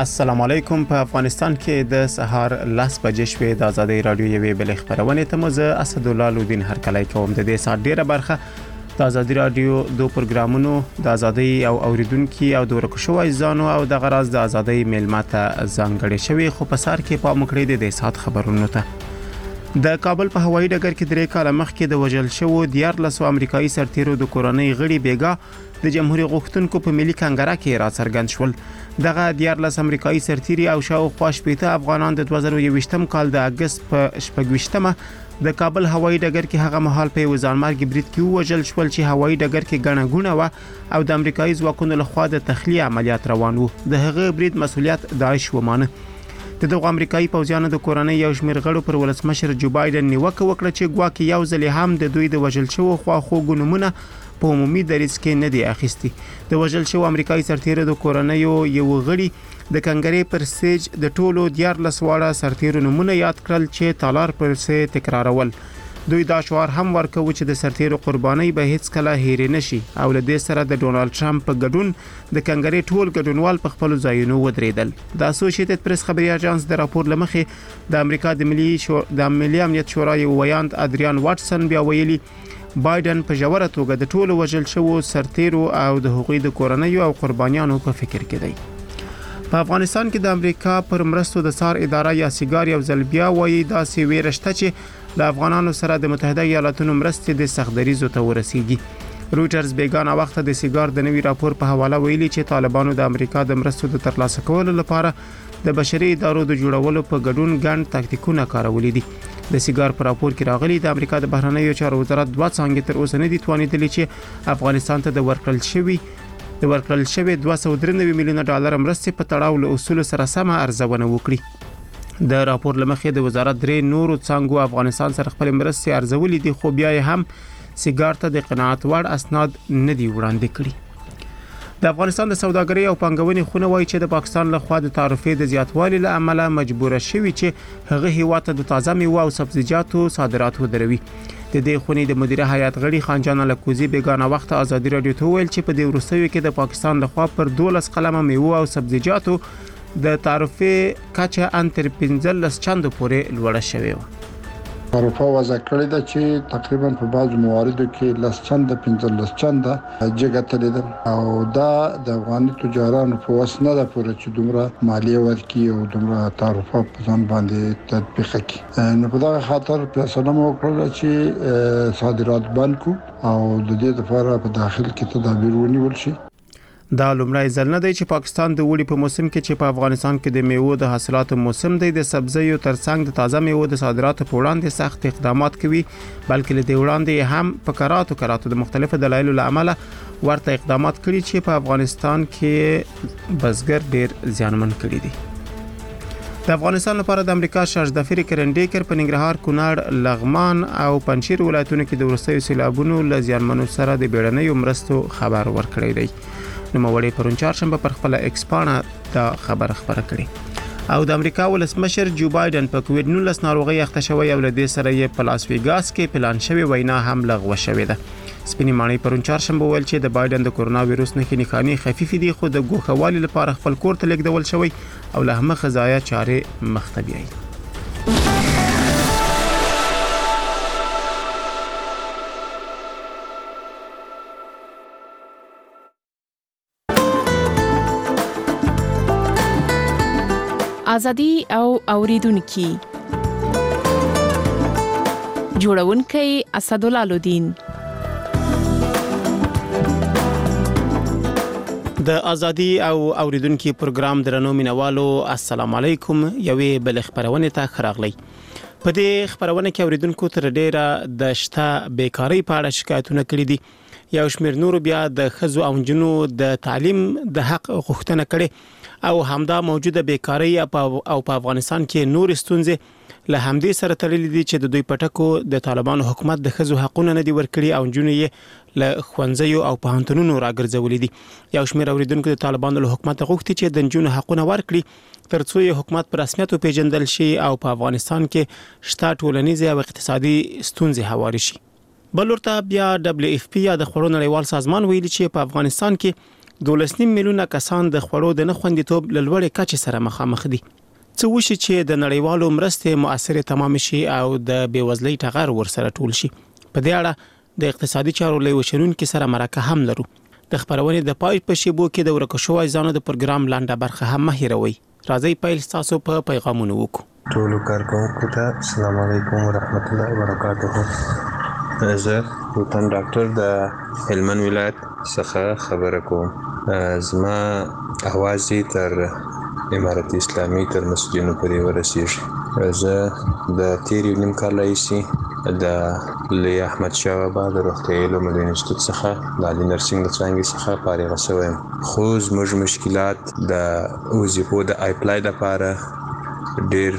السلام علیکم. په افغانستان کې د سهار 10 بجې شوې د ازادي رادیو یوې بل خبرونه ته مزه اسدالله لودین هرکلی کوم. د دې سات ډیره برخه د ازادي رادیو دو پروګرامونو د ازادي او اوریدونکو او د ورکشو ځانو او د غراز د ازادي میلمته ځانګړي شوی خو په سر کې په مکړې د سات خبرونو ته د کابل په هوایي ډګر کې درې کاله مخکې د وژل شو 14 امریکایي سرتیرو د کورنۍ غړي بیګا د جمهوریت غوښتونکو په ملي کنګره کې را څرګند شول. دغه 14 امریکایي سرتیري او شاوخوا 80 افغانان د 2021م کال د اگست په 28مه د کابل هوایي ډګر کې هغه مهال په وزارمرګ برید کې وژل شول چې هوایي ډګر کې ګڼه ګونه و او د امریکایي ځواکونو لخوا د تخلیه عملیات روان وو. د هغه برید مسؤلیت داعش ومانه. دغه امریکایي پوځیانو د کورنۍ یو شمېر غړو پر ولسمشر جو بایدن نیوکه وکړه چې ګواکې یو ځل هم د دوی د وژل شو خو ګونمونه په عمومي دریځ کې نه دی اخیستي. د وژل شو امریکایي سرتیرو د کورنۍ یو غړي د کنګرې پر سټیج د ټولو 14 واړه سرتیرو نمونه یاد کړل چې تالار پر سه تکرارول. دوی دا شعار هم ورکوي چې د سرتیرو قرباني به هیڅ کله هېر نشي او له دې سره د ډونالد ټرمپ په ګډون د کنګرې ټول ګډونوال په خپل ځایونو ودرېدل. د اسوسییټډ پریس خبري اژانس د راپور لمخې د امریکا د ملي امنیت شورا یو ویاند ادریان واټسن بیا ویلي بایدن په جوړه توګه د ټولو وژل شوو سرتیرو او د حقوقي د کورنۍ او قربانیانو په فکر کې دی. په افغانستان کې د امریکا پر مرستو د سار اداره یا سیګار یو ځل بیا وایي دا سی ویرشته چې د افغانانو سره د متحده ایالاتونو مرستې د سختدریزو ته ورسیږي. رويټرز بیگانه وخت د سیګار د نوي راپور په حواله ویلي چې طالبانو د امریکا د مرستو د ترلاسه کولو لپاره د بشري ادارو د جوړولو په ګډون ګڼ تاکتیکونه کارولي دي. د سیګار په راپور کې راغلي د امریکا د بهرنیو چارو وزارت 2 څنګه تر اوسه نه دي توانیدلي چې افغانستان ته د ورکړل شوی 293 میلیونه ډالر مرستې په تړاو له اصول سره سم ارزونه وکړي. د راپور لمخې د وزارت درې نورو څنګه افغانستان سره خپل مرستې ارزولې دي خو بیا هم سیګار ته د قناعت وړ اسناد نه دی وړاندې کړي. د افغانستان د سوداګرۍ او پانګونې خونه وایي چې د پاکستان لخوا د تعرفې د زیاتوالي له امله مجبور شوی چې هغه هیواد ته د تازه میوه او سبزیجاتو صادرات ودروي. د دې خونې د مدیره هیئت غړي خانجان الکوزي بیگانه وخت ازادي رادیو ته ویل چې په دې وروستیو کې د پاکستان لخوا پر 12 قلمه میوه او سبزیجاتو د تعرفې کچه ان تر 15 چنده پورې لوړه شوې و. اروپا وضع کړی دا چې تقریبا په بعض مواردو کې 10 چنده 15 چنده جګه تللی او دا د افغاني تجارانو په وسنه ده پورې چې دومره مالیه ورکړي او دومره تعرفه په ځان باندې تطبیق کړي. نو په دا خاطر فیصله وکړه چې صادرات بند کو او د دې لپاره په داخل کې تدابیر ونیول شي. دا لومړی ځل نه دی چې پاکستان د وړي په موسم کې چې په افغانستان کې د میوو د حاصلاتو موسم دی د سبزیو ترڅنګ د تازه میوو د صادراتو په وړاندې سخت اقدامات کوي بلکې له دې وړاندې هم په کراتو د مختلفو دلایلو له امله ورته اقدامات کړي چې په افغانستان کې بزګر ډیر زیانمن کړي دي. د افغانستان لپاره د امریکا شارژدفری کرنډیکر په ننګرهار کونړ لغمان او پنجشیر ولایتونو کې د ورستیو سیلابونو له زیانمنو سره د بیړنیو مرستو خبر ورکړی دی. نوموړی پرون چهارشنبه پر خپل ایکس پاڼه دا خبر خبره کړي او د امریکا ولسمشر جو بایدن په کووډ 19 ناروغي اخته شوی او له دې سره یې په لاس ویګاس کې پلان شوی وینا هم لغوه شوې ده. سپینې ماڼۍ پرون چهارشنبه ویل چې د بایدن د کورونا وایروس نښې خفیف دي خو د ګوښوالي لپاره خپل کور ته لیږدول شوی او له هم غذایا چارې مخته بیایي. ازادي او اوریدونکو جوړونکي اسدالله لودین. د ازادي او اوریدونکو پروګرام درنو مینوالو السلام علیکم. یوې بل خبرونه ته خراغلی. په دې خبرونه کې اوریدونکو تر ډیره د شته بیکاری په اړه شکایتونه کړي دي. یو شمېر نور بیا د خزو او جنو د تعلیم د حق غوښتنه کړي او همدا موجوده بیکاری او په افغانستان کې نور ستونزې له همدې سره تړلې دي چې د دوی پټکو د طالبانو حکومت د خزو حقونه نه دي ورکړي او جنو یې له خوانځيو او پوهنتونونو راګرځولې دي. یو شمېر اوریدونکو د طالبانو له حکومت غوښتي چې د جنو حقونه ورکړي ترڅو یې حکومت په رسمیت پیژندل شي او په افغانستان کې شته ټولنیزه او اقتصادي ستونزې هواري شي. بلورته بیا WFP یا د خړو نړیوال سازمان ویلي چې په افغانستان کې 12 میلیونه کسان د خوړو د نه خوندیتوب له لوړې کچې سره مخامخ دي. څه وشي چې د نړیوالو مرستې مؤثره تمام شي او د بیوزلۍ ټغر ورسره ټول شي. په دې اړه د اقتصادي چارو لوی شنونکو سره مرکه هم لرو. د خبرونې د پای په شیبو کې د ورکو شوی ځانو د پروګرام لاندې برخه هم مهیروي. راځي پیل تاسو په پیغامونو وکړو. ټولو کارکونکو ته السلام علیکم ورحمت الله وبرکاته. زه وطن ډاکټر د هلمند ولایت څخه خبره کوم. زما اواز تر امارت اسلامي تر مسجدونو پورې ورسیږي. زه د تیر یو نیم کال راهیسې د لوی احمد شاه بابا د روغتیايي علومو د انسټیټوټ څخه د عالي نرسنګ د څانګې څخه فارغه شوی یم. خو زموږ مشکلات د وظیفو د اپلای لپاره ډېر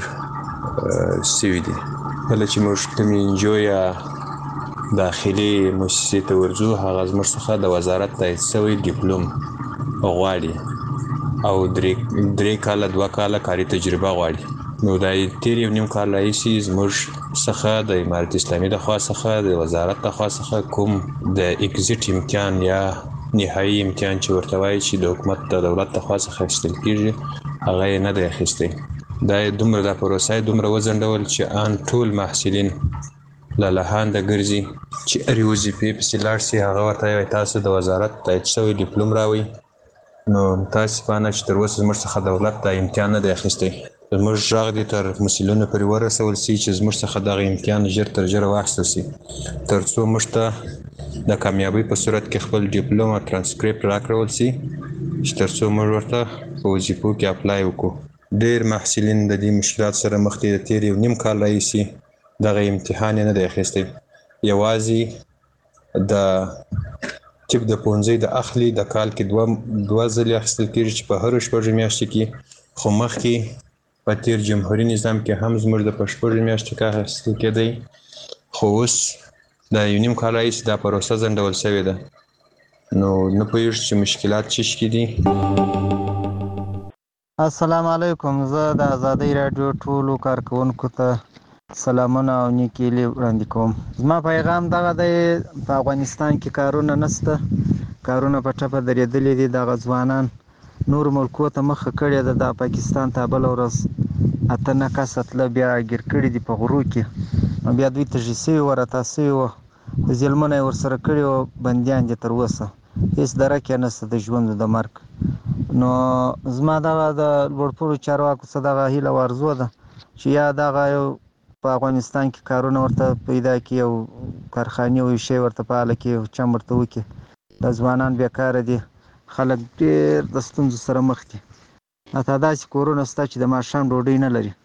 سوي دي. کله چې موږ کوم انجو یا داخلي مؤسسې ته ورځو، هغه زموږ څخه د وزارت تایید شوی ډیپلوم غواړي او درې کاله 2 کاله کاري تجربه غواړي. نو دا تیر یو نیم کال راهیسې زموږ څخه د امارت اسلامي د خوا څخه د وزارت د خوا څخه کوم د اگزیټ امتحان یا نهایي امتحان چې ورته وایي چې د حکومت د دولت د خوا څخه اخیستل کیږي، هغه یې نه دی اخیستی. دا دومره د پروسه دومره وځنډول چې ان ټول محصلین له لهانده ګرځي چې هرې وظیفې پسې لاړ شي. هغه ورته وایي تاسو د وزارت تایید شوی ډیپلوم راوړئ. نو متاسفانه چې تر اوسه زموږ څخه دولت دا امتحان نه دی اخیستی. زموږ غږ دې تر مسؤلینو پورې ورسول شي چې زموږ څخه دغه امتحان ژر تر ژره واخیستل شي، تر څو موږ ته د کامیابۍ په صورت کې خپل ډیپلوم او ترانسکریپټ راکړل شي، چې تر څو موږ ورته په وظیفو کې اپلای وکړو. ډېر محصلین د دې مشکلات سره مخ دي. د تیر یو نیم کال راهیسې دغه امتحان یې نه دی اخیستی. یوازې د ټیپ د پوهنځي د اخلي د کال کې دوه ځلې اخیستل کېږي، چې په هرو شپږو میاشتو کې. خو مخکې په تیر جمهوري نظام کې هم زموږ د په شپږو میاشتو کې اخیستل کېدی. خو اوس د یو نیم کال راهیسې دا پروسه ځنډول شوې ده. نو نه پوهېږو چې مشکلات څه دي. السلام علیکم. زه د آزادۍ راډیو ټولو کارکونکو ته سلامونه او نیکې هیلې وړاندې کوم. زما پیغام دغه دی، په افغانستان کې کارونه نشته، کارونه په ټپه درېدلي دي. دغه ځوانان نور ملکو ته مخه کړې ده. د پاکستان ته بله ورځ 8 کسه تله بیا ګیر کړي دي په غرو کې. نو بیا دوی تږي سوي وه، راتاو سوي وه، ظلمونه یې ورسره کړي وه، بندیان دي تر اوسه، هېڅ درک یې نشته د ژوند د مرګ. نو زما دغه د لوړپوړو چارواکو څخه دغه هیله او ارزو ده چې یا دغه یو په افغانستان کې کارونه ورته پیدا کړي او کارخانې او شی ورته فعاله کړي او چم ورته وکړي. د ځوانان بیکاره دي، خلک ډېر د ستونزو سره مخ دي. حتی داسې کورونه شته چې د ماښام ډوډۍ نه لري.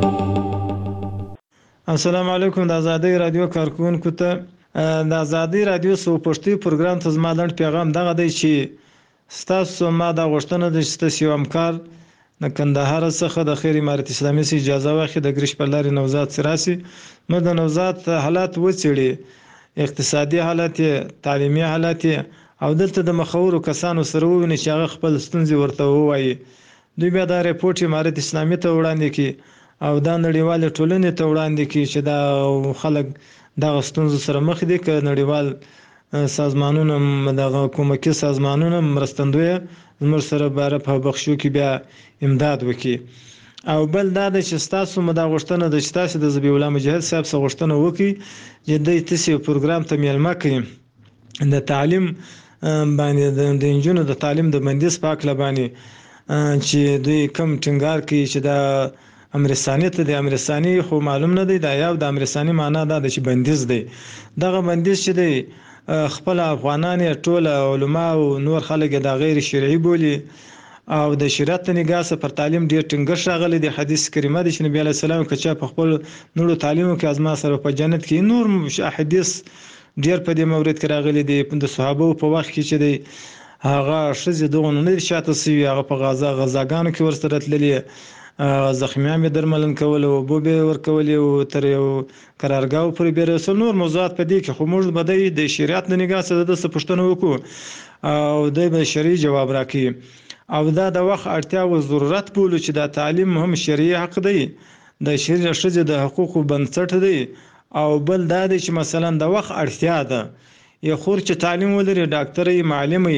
السلام علیکم. د آزادۍ رادیو کارکونکو ته د آزادۍ رادیو سو پښتو پروګرام ته زما لنډ پیغام دغه دی چې ستاسو ما دا غوښتنه ده چې ستاسو یو همکار د کندهار څخه د خیر امارت اسلامي سي اجازه واخلي د ګریش پر لارې نوزاد سراسي نو د نوزاد حالات وڅېړي، اقتصادي حالات، تعلیمي حالات او دلته د مخورو کسانو سره وویني چې هغه خپل ستونزې ورته ووایي. دوی بیا دا رپورټ امارت اسلامي ته وړاندې کړي او دا نړیوال ټولنې ته وړاندې کړي چې دا خلک دغه ستونزو سره مخ دي. که نړیوال سازمانونه دغه حکومتي سازمانونه مرستندوی زموږ سره باره په بخښو کې بیا امداد وکړي. او بل دا د چې ستاسو مو دا غوښتنه ده چې تاسو د ذبیح الله مجاهد صاحب څخه غوښتنه وکړي چې دوی تاسو پروګرام ته میلمه کړي د تعلیم باندې د انجونو د تعلیم د بندیز په هکله باندې چې دوی کم ټینګار کوي چې د امرستاني ته د امرستاني خو معلوم نه دی. دا یو د امرستاني معنا دا ده چې بندیز دی. دغه بندیز چې دی خپل افغانان ټول علما او نور خلک د غیر شرعي بولي او د شریعت ته نگاه پر تعلیم ډیر ټینګښت راغلی دی. حدیث کریمه د نبی علی السلام کچا په خپل نورو تعلیمو کې ازما سره په جنت کې نور احادیث ډیر په دې مورید کې راغلي دي. د صحابه په وخت کې چې دی هغه شذ دغه نه شاته سوي، هغه په غزاګانو کې ورسره تللي، زخمیان به درملن کول او بوبه ورکول او تر یو قرارګاو پر بیر رسول نور موضوعات په دې کې خو موږ بدای د شریعت د نگاه سره د پښتنو وکړو او د به شرعي جواب راکړي. او دا د وخت اړتیا او ضرورت بولو چې دا تعلیم هم شرعي حق دی، د شریعه شذ د حقوقو بنسټ دی. او بل دا دی چې مثلا د وخت اړتیا ده، یو خور چې تعلیم ولري، ډاکټر یې، معلم یې،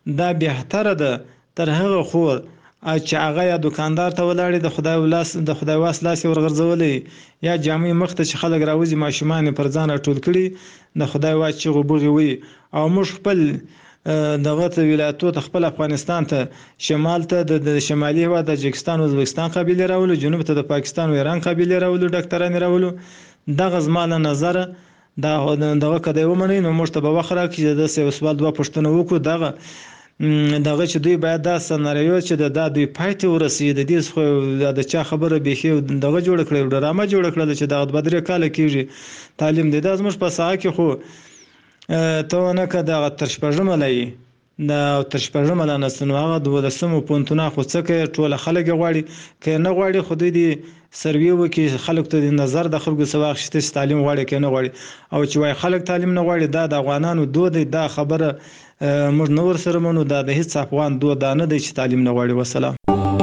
دا بهتره ده تر هغه خو چې هغه یا دکاندار ته ولاړې د خدای واس لاس ورغورځولې یا جامې مخ ته چې خلک راوځي ماشومان پر ځان ټول کړي د خدای واس چې غوبغي وي او موږ خپل دغه ولایتو ته خپل افغانستان ته شمال ته د شمالي هېواد د تاجکستان او ازبکستان قبیله راولو جنوب ته د پاکستان او ایران قبیله راولو ډاکټران راولو دغه زماله نظر دغه کده ومني نو موږ ته به وخت راکړي د سوال دوه پښتنه وکړو دغه چې دوی باید دا سناریو چې د دوی پایته ورسید د دې خو د چا خبره به خو دغه جوړ کړی ډرامه جوړ کړل چې دغه بدرې کال کېږي تعلیم د زموږ په ساحه کې خو ته نه کده تر شپږم لای دا تر شپږم لانستنو هغه د ولسمو پونتونه خو څه کې ټول خلک غواړي کې نه غواړي خو دوی سروي وکي خلک ته د نظر د خلکو سواغ شته تعلیم غواړي کې نه غواړي او چې وای خلک تعلیم نه غواړي دا د افغانانو دود دا خبره موږ نور سره مونږ دا د هیڅ افغان دود نه دی چې تعلیم نه غواړي وسلام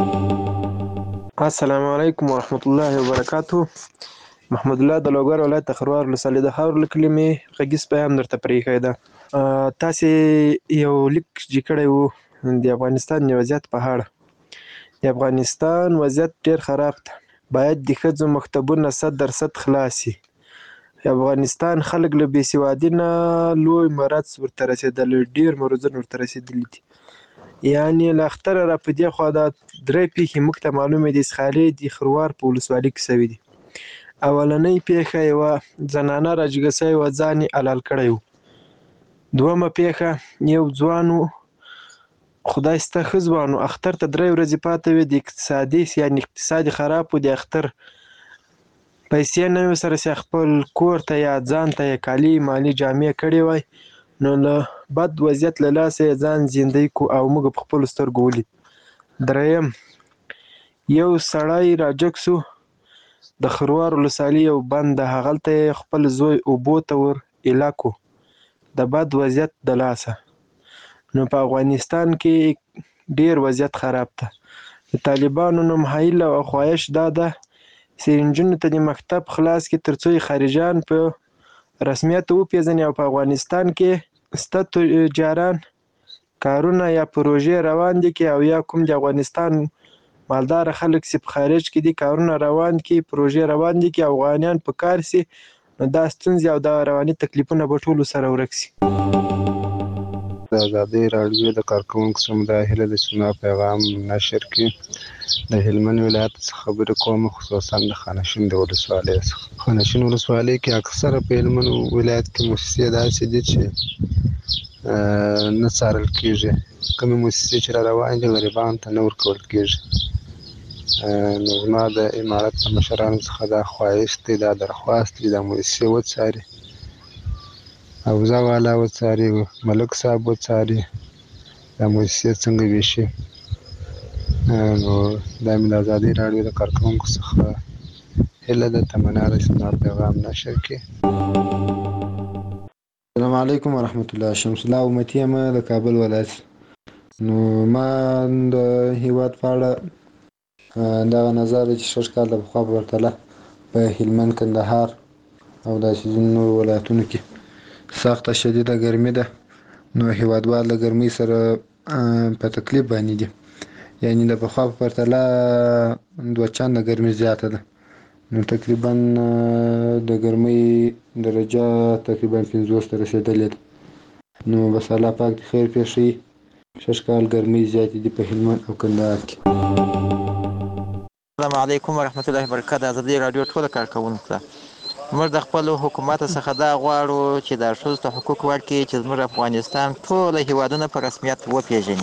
السلام علیکم ورحمت الله وبرکاتہ محمد الله د لوګر ولایت خروار لسالې د خاور لکلمې غږیز پیغام درته پرېښی ده تاسې یو لیک جوړ وو د افغانستان وضعیت په اړه د افغانستان وضعیت ډیر خراب ده باید د ښځو مکتبونه 100% خلاص شي افغانستان خلک له بې سوادۍ نه لوی مرض ورته رسېدلی ډېر مرضونه ورته رسېدلي دي یعنې له اختره را په دې خوا دا درې پیښې موږ ته معلومې دي اسخالې د خروار په ولسوالۍ کې شوي دي اولنۍ پیښه یوه زنانه راجګه شوې وه ځان یې حلال کړی و دویمه پیښه یو ځوان و خدای سته ښه ځوان و اختر ته 3 ورځې پاتې وې د اقتصاد خراب و د اختر پیسې نه وې سره چې خپل کور ته یا ځان ته یې کالي مالي جامې کړې وای نو له بد وضعیت له لاسه یې ځان زندۍ کو او موږ په خپلو سترګو ولید دریم یو سړی راجګ سو د خروار ولسوالۍ یو بند ده هغلته یې خپل زوی اوبو ته ور ایله کو د بد وضعیت د لاسه نو په افغانستان کې ډیر وضعیت خراب ده د طالبانو نوم هیله او خواهش دا ده چې نجونو ته د مکتب خلاص کې تر څو خارجان په رسمیت وپېژني او په افغانستان کې سته تجاران کارونه یا پروژې روان دي کې او یا کوم د افغانستان مالدار خلک چې په خارج کې دي کارونه روان کې پروژې روان دي کې افغانیان په کار سي نو دا ستونزې او دا رواني تکلیفونه به ټولو سره ورک سي د ازادۍ راډیو د کارکوونکو سمدای هیله د سنا پیغام نشر کې د هلمند ولایت څخه خبرې کوم خصوصا د خانشین د ولسوالۍ څخه خانشین ولسوالۍ کې اکثره په هلمند ولایت کې مؤسسې داسې دي چې نه څارل کېږي کومې مؤسسې چې را روانې دي غریبانو ته نه ورکول کېږي نو زما د امارت د مشرانو څخه دا خواهش دی دا درخواست دی دا مؤسسې وڅاري حوزه والا وڅاري ملک صاحب وڅاري دا مؤسسې څنګه ویشي نو دا مې د ازادۍ راډیو د کارکوونکو څخه هیله ده تمنا ده چې زما پیغام نشر کړي السلام علیکم ورحمت الله شمس الله امتی یم د کابل ولایت نو ما د هیواد په اړه دغه نظر چې شش کال د پخوا په پرتله په هلمند کندهار او داسې ځینو ولایتونو کې سخته شدیده ګرمي ده نو هیوادوال د ګرمۍ سره په تکلیف باندې دي یعنی د پخوا په پرتله 2 چنده ګرمي زیاته ده نو تقریبا د ګرمۍ درجه تقریبا 50 ته رسیدلې ده نو بس الله پاک دې خیر پېښي شش کال ګرمۍ زیاتې دي په هلمند او کندهار کې السلام علیکم ورحمت الله وبرکاته ازادي رادیو ټول کارکوونکو ته موږ د خپل حکومت څخه دا غواړو چې د ښځو ته حقوق ورکړي چې زموږ افغانستان ټول هیوادونه په رسمیت وپیژني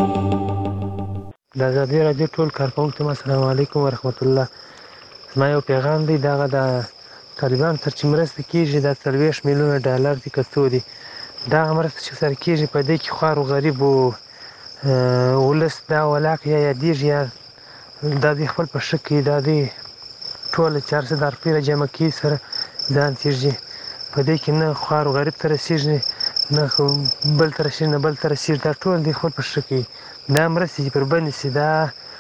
د ازادي رادیو ټول کارکوونکو ته السلام علیکم ورحمت الله زما یو پیغام دی دغه د طالبان تر چې مرسته کېږي دا 40 میلیونه ډالر دي که څو دي دغه مرسته چې سره کېږي په دې کې خوار و غریب و ولس دا ولاک یا یادېږي یا دا د خپل په ښه کې دا د ټوله 400 روپۍ راجمع کړي سره ځان تېږي په دې کې نه خوار و غریب ته رسېږي نه بل ته رسېږي نه بل ته رسېږي دا ټول د خپل په ښه کې دا مرستې چې پر بندې شي دا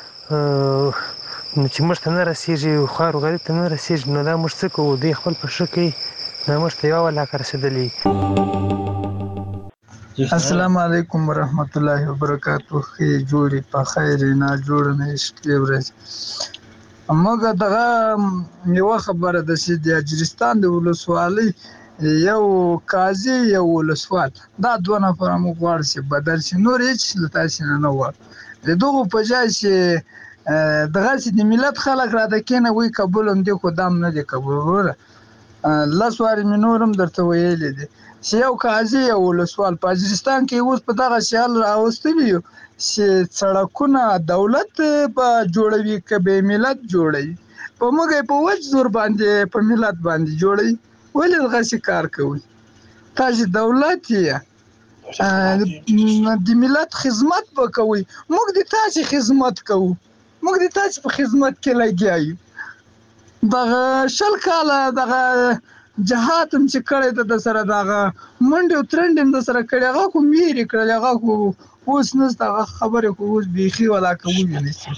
چې موږ ته نه رسېږي خوار و غریب ته نه رسېږي نو دا موږ څه کوو دوی خپل په ښه کې دا موږ ته یوه ولاکه رسېدلي السلام علیکم ورحمت الله وبرکاتہ. خې جوړې په خیر نه جوړ نه شکل ورځ موږ دغه یو خبره د سې د اجرستان د ولسوالۍ یو قاضي یو ولسوال دا دوه نفر موږ غواړو چې بدل شي نور هیڅ تاسو نه وایي د دغه په ځای چې دغه چې د ملت خلک را د کینه وی قبول هم دي خو دام نه دي قبول وره لاسواري منورم درته ویل دي چې یو قاضي یو ولسوال په اجرستان کې اوس په دغه شال راوستلی چې سړکونه دولت په جوړوي کبه ملت جوړوي په موږ په وځ زور باندې په ملت باندې جوړوي ولې دغه کار کوي تاسو دولت یې د ملت خدمت وکوي موږ د تاسو خدمت کوو موږ د تاسو په خدمت کې لګیایو دغه شل کاله دغه جهات هم چې کړی د سره دغه منډه او ترند د سره کړی هغه کوم یې کړی هغه کو اوس نس دغه خبره کو اوس بيخي ولا کوي نه.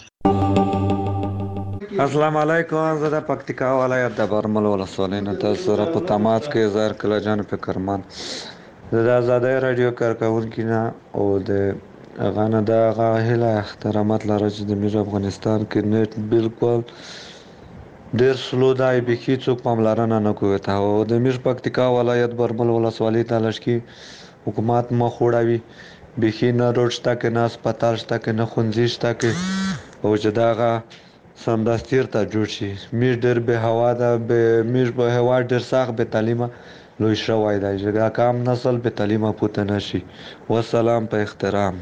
السلام علیکم. زه د پکتیکا ولایت د برمل ولسوالۍ نه تاسو سره په تماس کې زار کله جان فکرمن د آزادۍ رادیو کارکونکو نه او د غانه د غاهله احترامات لري چې د میر افغانستان کې نت بالکل ډیر سلو دای بکی څوک پاملرنه نه کوي ته او د میر پکتیکا ولایت برمل ولسوالۍ ته لشکي حکومت مخ وړوي بکی نه روډ شته کې نه هسپتال شته کې نه ښوونځي شته کې او چې دغه سمدستیر ته جوړ شي میر ډېر به هوا ده میر به هوا ډېر سخت به تعلیمه لوی شوی دی چې کام نسل به تعلیمه پوته نشي. والسلام په احترام.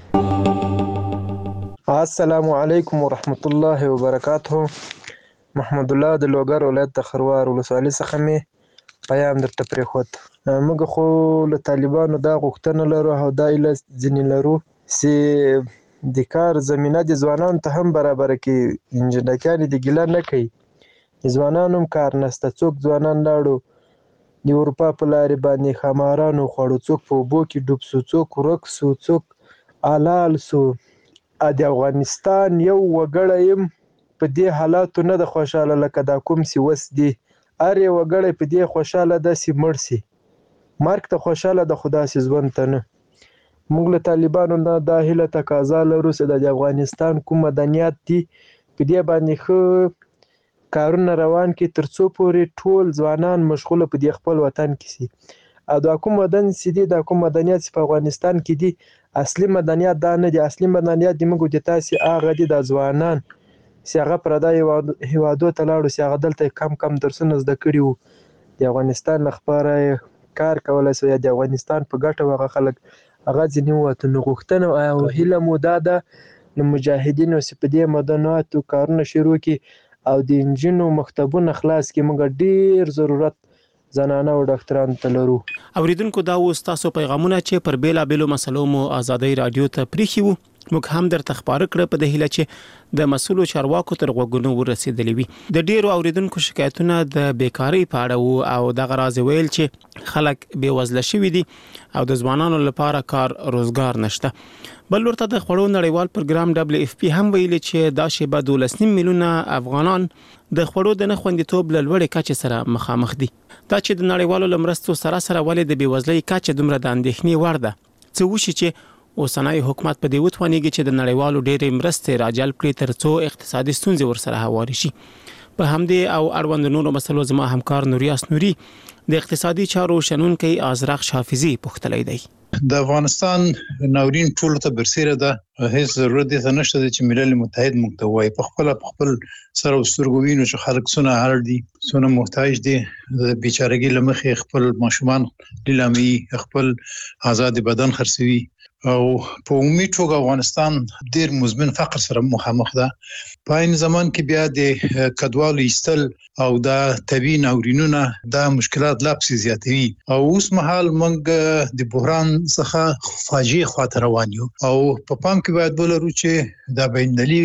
السلام علیکم ورحمت الله وبرکاته. محمد الله د لوګر ولایت د خروار ولسوالۍ څخه مې پیام درته پرېښود. موږ خو له طالبانو دا غوښتنه لرو او دا ایله ځینې لرو چې د کار زمینه د ځوانانو ته هم برابر کې انجنیران د ګیله نه کوي د ځوانانو هم کار نشته څوک ځوانان لاړو د اروپا په لارې باندې خمارانو خوړو څوک په اوبو کې ډوب سو څوک ورک سو څوک حلال سو د افغانستان یو وګړی یم په دې حالاتو نه د خوشاله لکه دا کوم سی وس دی هر یو وګړی په دې خوشاله داسې مړ سي مرګ ته خوشاله د خدا سي ژوند ته نه. موږ له طالبانو نه دا هیله تقاضا لرو چې د افغانستان کوم مدنیات دي په دې باندې ښه کارونه روان کړي تر څو پورې ټول ځوانان مشغوله په دې خپل وطن کې سي او دا کوم مدن سي دي دا کوم مدنیات په افغانستان کې دي اصلي مدنیات دا نه دي. اصلي مدنیات د موږ د تاسو هغه دي د ځوانان چې هغه پردای هیوادو ته لاړو چې هغه دلته کم درسونه زده کړي وو د افغانستان لپاره کار کولای شي د افغانستان په ګټه وغه خلک هغه ځینې وته نو غوښتنه او هیله مو دا ده نو مجاهدینو چې په دې مدنیاتو کارونه شروع کړي او د انجینو مکتبونه خلاص کړي موږ ډیر ضرورت زنانه او ډاکټرانو ته لرو. اوریدونکو دا اوس تاسو پیغامونه چې پر بیلا بیلو مسلو مو آزادۍ رادیو ته پریخي وو موږ هم درته خبره کړې په دې هیله چې د مسولو چارواکو تر غوږونو ورسېدلې وي. د ډیرو اوریدونکو شکایتونه د بیکاری په اړه وو او د غراض ویل چې خلک بې وزله شوي دي او د ځوانانو لپاره کار روزګار نشته. بل ورته د خړو نړیوال پروګرام WFP هم ویلي چې دا شی به 12 میلیونه افغانان د خړو د نه خوندیتوب لوړې کچې سره مخامخ دي. دا چې د نړیوالو لمرستو سره ولې د بې وزلۍ کچه دومره د اندېښنې وړ ده څه وشي چې اوسنۍ حکومت په دې وتوانیږي چې د نړیوالو ډېرې مرستې راجلب کړي ترڅو اقتصادي ستونزې ورسره هواري شي. په همدې او اړوند نورو مسلو زما همکار نوریاس نوري د اقتصادي چارو شنونکي ازرق حافظي پوښتلی دی. د افغانستان ناورین ټول ته برسیره ده هیڅ ضرورت دې ته نشته چې ملل متحد موږ ته وایي په خپل سره وسترګوینو چې خلک څونه اړ دي څونه محتاج دي د بیچارهګۍ لمخې خپل ماشومان لیلامي خپل آزاد بدن خرڅوي او په عمومي توګه افغانستان ډیر مزمن فقر سره مخامخ ده. په عین زمان کې بیا د کډوالو ایستل او دا طبيعي ناورینونه دا مشکلات لا پسې زیاتوي او اوس مهال موږ د بحران څخه فاجعه خاطر روان یو او په پام کې باید ولرو چې دا بینالي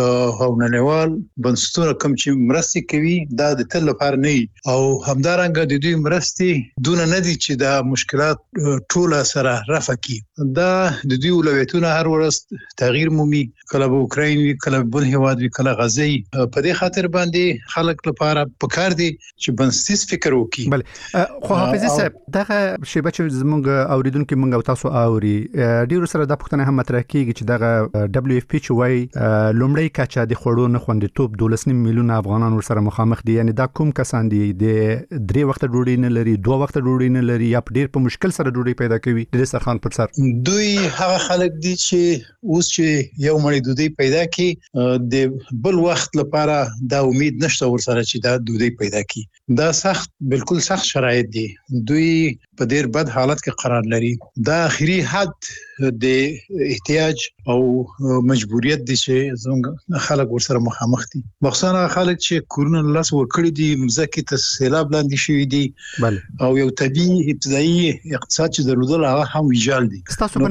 او نړیوال بنسټونه کوم چې مرستې کوي دا د تل لپاره نه او همدارنګه د دوی مرستې دونه نه دي چې دا مشکلات ټول سره رفع کړي. دا د دوی ولایتونه هر ورځ تغییر مومي، کله به اوکراین وي، کله بل هیواد وي، کله غزه وي. په دې خاطر باندې خلک لپاره پکار دي چې بنسټیز فکر وکړي. بله خو حافظي صاحب دغه شیبه چې زموږ اوریدونکو موږ او تاسو اوري ډیرو سره د پښتنه هم مطرح کیږي چې دغه دبليو اف پی چې وایي لومړی کچه د خوړو نه خوندیتوب 12 میلیون افغانان ورسره مخامخ دي. یعنی دا کوم کسان دي د 3 وخت ډوډۍ نه لري، 2 وخت ډوډۍ نه لري، یا ډیر په مشکل سره ډوډۍ پیدا کوي د سرخان پر سر. دوی هغه خلک دي چې اوس چې یو مړی ډوډۍ پیدا کړي د بل وخت لپاره دا امید نشته ورسره چې دا ډوډۍ پیدا کړي. دا سخت بالکل سخت شرایط دي. دوی په ډیر بد حالت کې قرار لري. دا اخري حد د احتیاج او مجبوریت دي چې زموږ خلک ورسره مخامخ دي. مخصوصا خلک چې کورونه لاس ورکړي دي، مزکه ته سیلاب لاندې شوی دي. بله او یو طبيعي ابتدایي اقتصاد چې درلودل هغه هم ویجال دي. ستاسو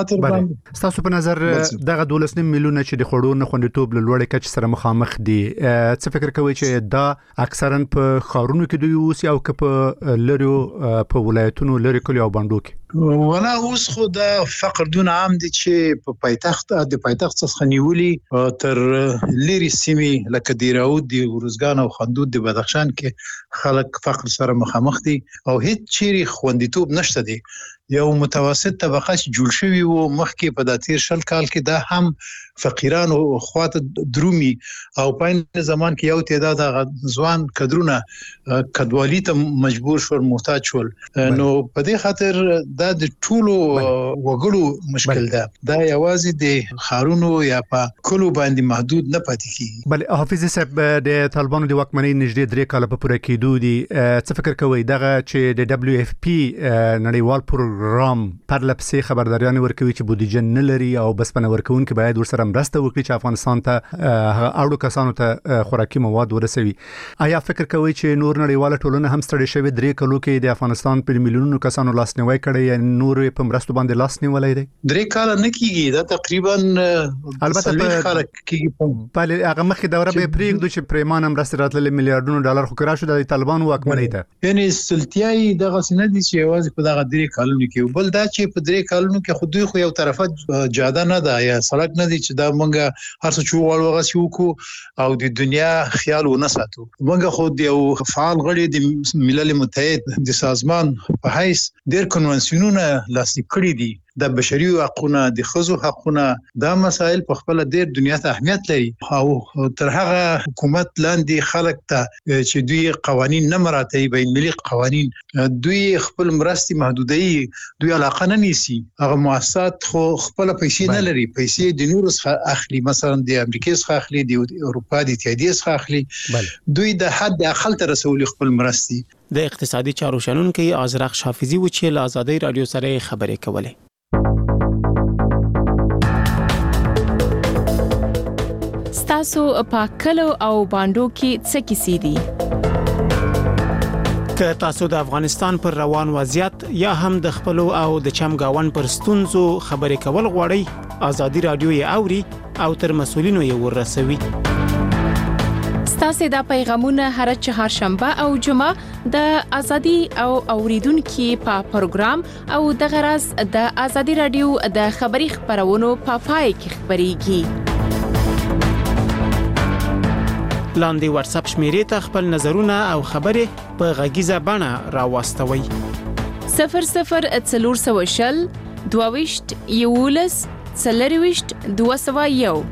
په نظر دغه 12 میلیون چې د خوړو نه خوندیتوب لوړ کچ سره مخامخ دي، څه فکر کوي چې دا اکثرا په خارونو کې دوی اوس او په لریو په ولایتونو لری کلی او باندو کې؟ ولا اوس خو دا فقر دون عام دي چې په پایتخت څخه نیولي تر لری سیمې لکه دیراود دی، ورزګان او خندود دی، بدخشان کې خلک فقر سره مخامخ دي او هیڅ چیرې خوندیتوب نشته دي. یو متوسط طبقه چې جوړ شوی وو مخکې په داتیر شل کال کې دا هم فقیرانو خواته درومي او په زمان کې یو تعداد ځوان کډرونه کډوالي ته مجبور شول، محتاج شول. نو په دې خاطر دا د ټولو وګړو مشکل ده. دا یوازې د خارونو یا په کلو باندې محدود نه پاتې کیږي. بل حافظ صاحب د طالبانو د واکمنۍ نږدې 3 کال په پوره کېدو دي، څه فکر کوي دغه چې د دبليو اف پی نړیوال پروګرام پر لپسې خبرداريان ورکوي چې بودیجه نه لري او بسپنه ورکوونکي باید ورسره مرسته وکړي چې افغانستان ته اړو کسانو ته خوراکي مواد ورسوي. آیا فکر کوي چې نور نړیواله ټولنه هم ستړي شوی 3 کلو کې د افغانستان په میلیونونو کسانو لاسنیوي کړی یا نور په مرستو باندې لاس نیولای دی؟ 3 کال نه کیږي، دا تقریبا البته خلک کیږي. بله هغه مخکې دوره به پریږدو چې پریمانه مرسته راتللې میلیارډونو ډالر خو کرا شو د طالبانو واکمنۍ ته. یعنی سلطیای دغه سینه دي چې یوازې په دغه 3 کالونو کې، بل دا چې په 3 کالونو کې خو دوی خو یو طرفه جاده نه ده یا سړک نه دي چې دا مونږه هر څه چوغړ وغسی وکړو او د دنیا خیال ونه ساتو. مونږ خو د یو فعال غړي د ملل متحد د سازمان په حیث ډېر کنوانسیونونه لاسلیک کړي دي. د بشري حقوقو، د ښځو حقوقو، دا مسائل په خپل ډېر دنیا ته اهمیت لري او تر هغه حکومت لاندې خلک ته چې دوی قوانين نه مراعاتوي، بین المللي قوانين، دوی خپل مرستي محدودي، دوی علاقه نه نیسي. هغه مؤسسات خو خپل پیسې نه لري، پیسې د نورو څخه اخلي، مثلا د امریکا څخه اخلي، د اروپا د اتحادیې څخه اخلي. دوی د حد اقل ته رسولي خپل مرستي. د اقتصادي چارو شنونکي ازرق حافظي و چې له آزادۍ رادیو سره خبرې کولې. ستاسو په کلو او باندو کې څه کیسې دي؟ که تاسو د افغانستان پر روان وضعیت یا هم د خپلو او د چمګاون پر ستونزو خبرې کول غواړئ، آزادي رادیو یې اوري او تر مسؤلینو یې ورسوي. ستاسو د پیغامونه هر چهارشنبه او جمعه د ازادي او اوریدونکو په پروګرام او د غرض د آزادي رادیو د خبري خبرونو په پای کې خبريږي. لاندې واتس اپ شمیرې ته خپل نظرونه او خبرې په غږیزه بڼه راوستوي. 0040 22 یولس 40 201.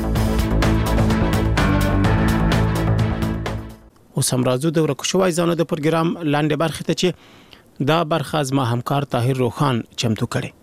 اوس هم راځو د ورکو شوی ځانو د پروګرام لاندې برخه ته چې دا برخه زما همکار طاهر روخان چمتو کړي.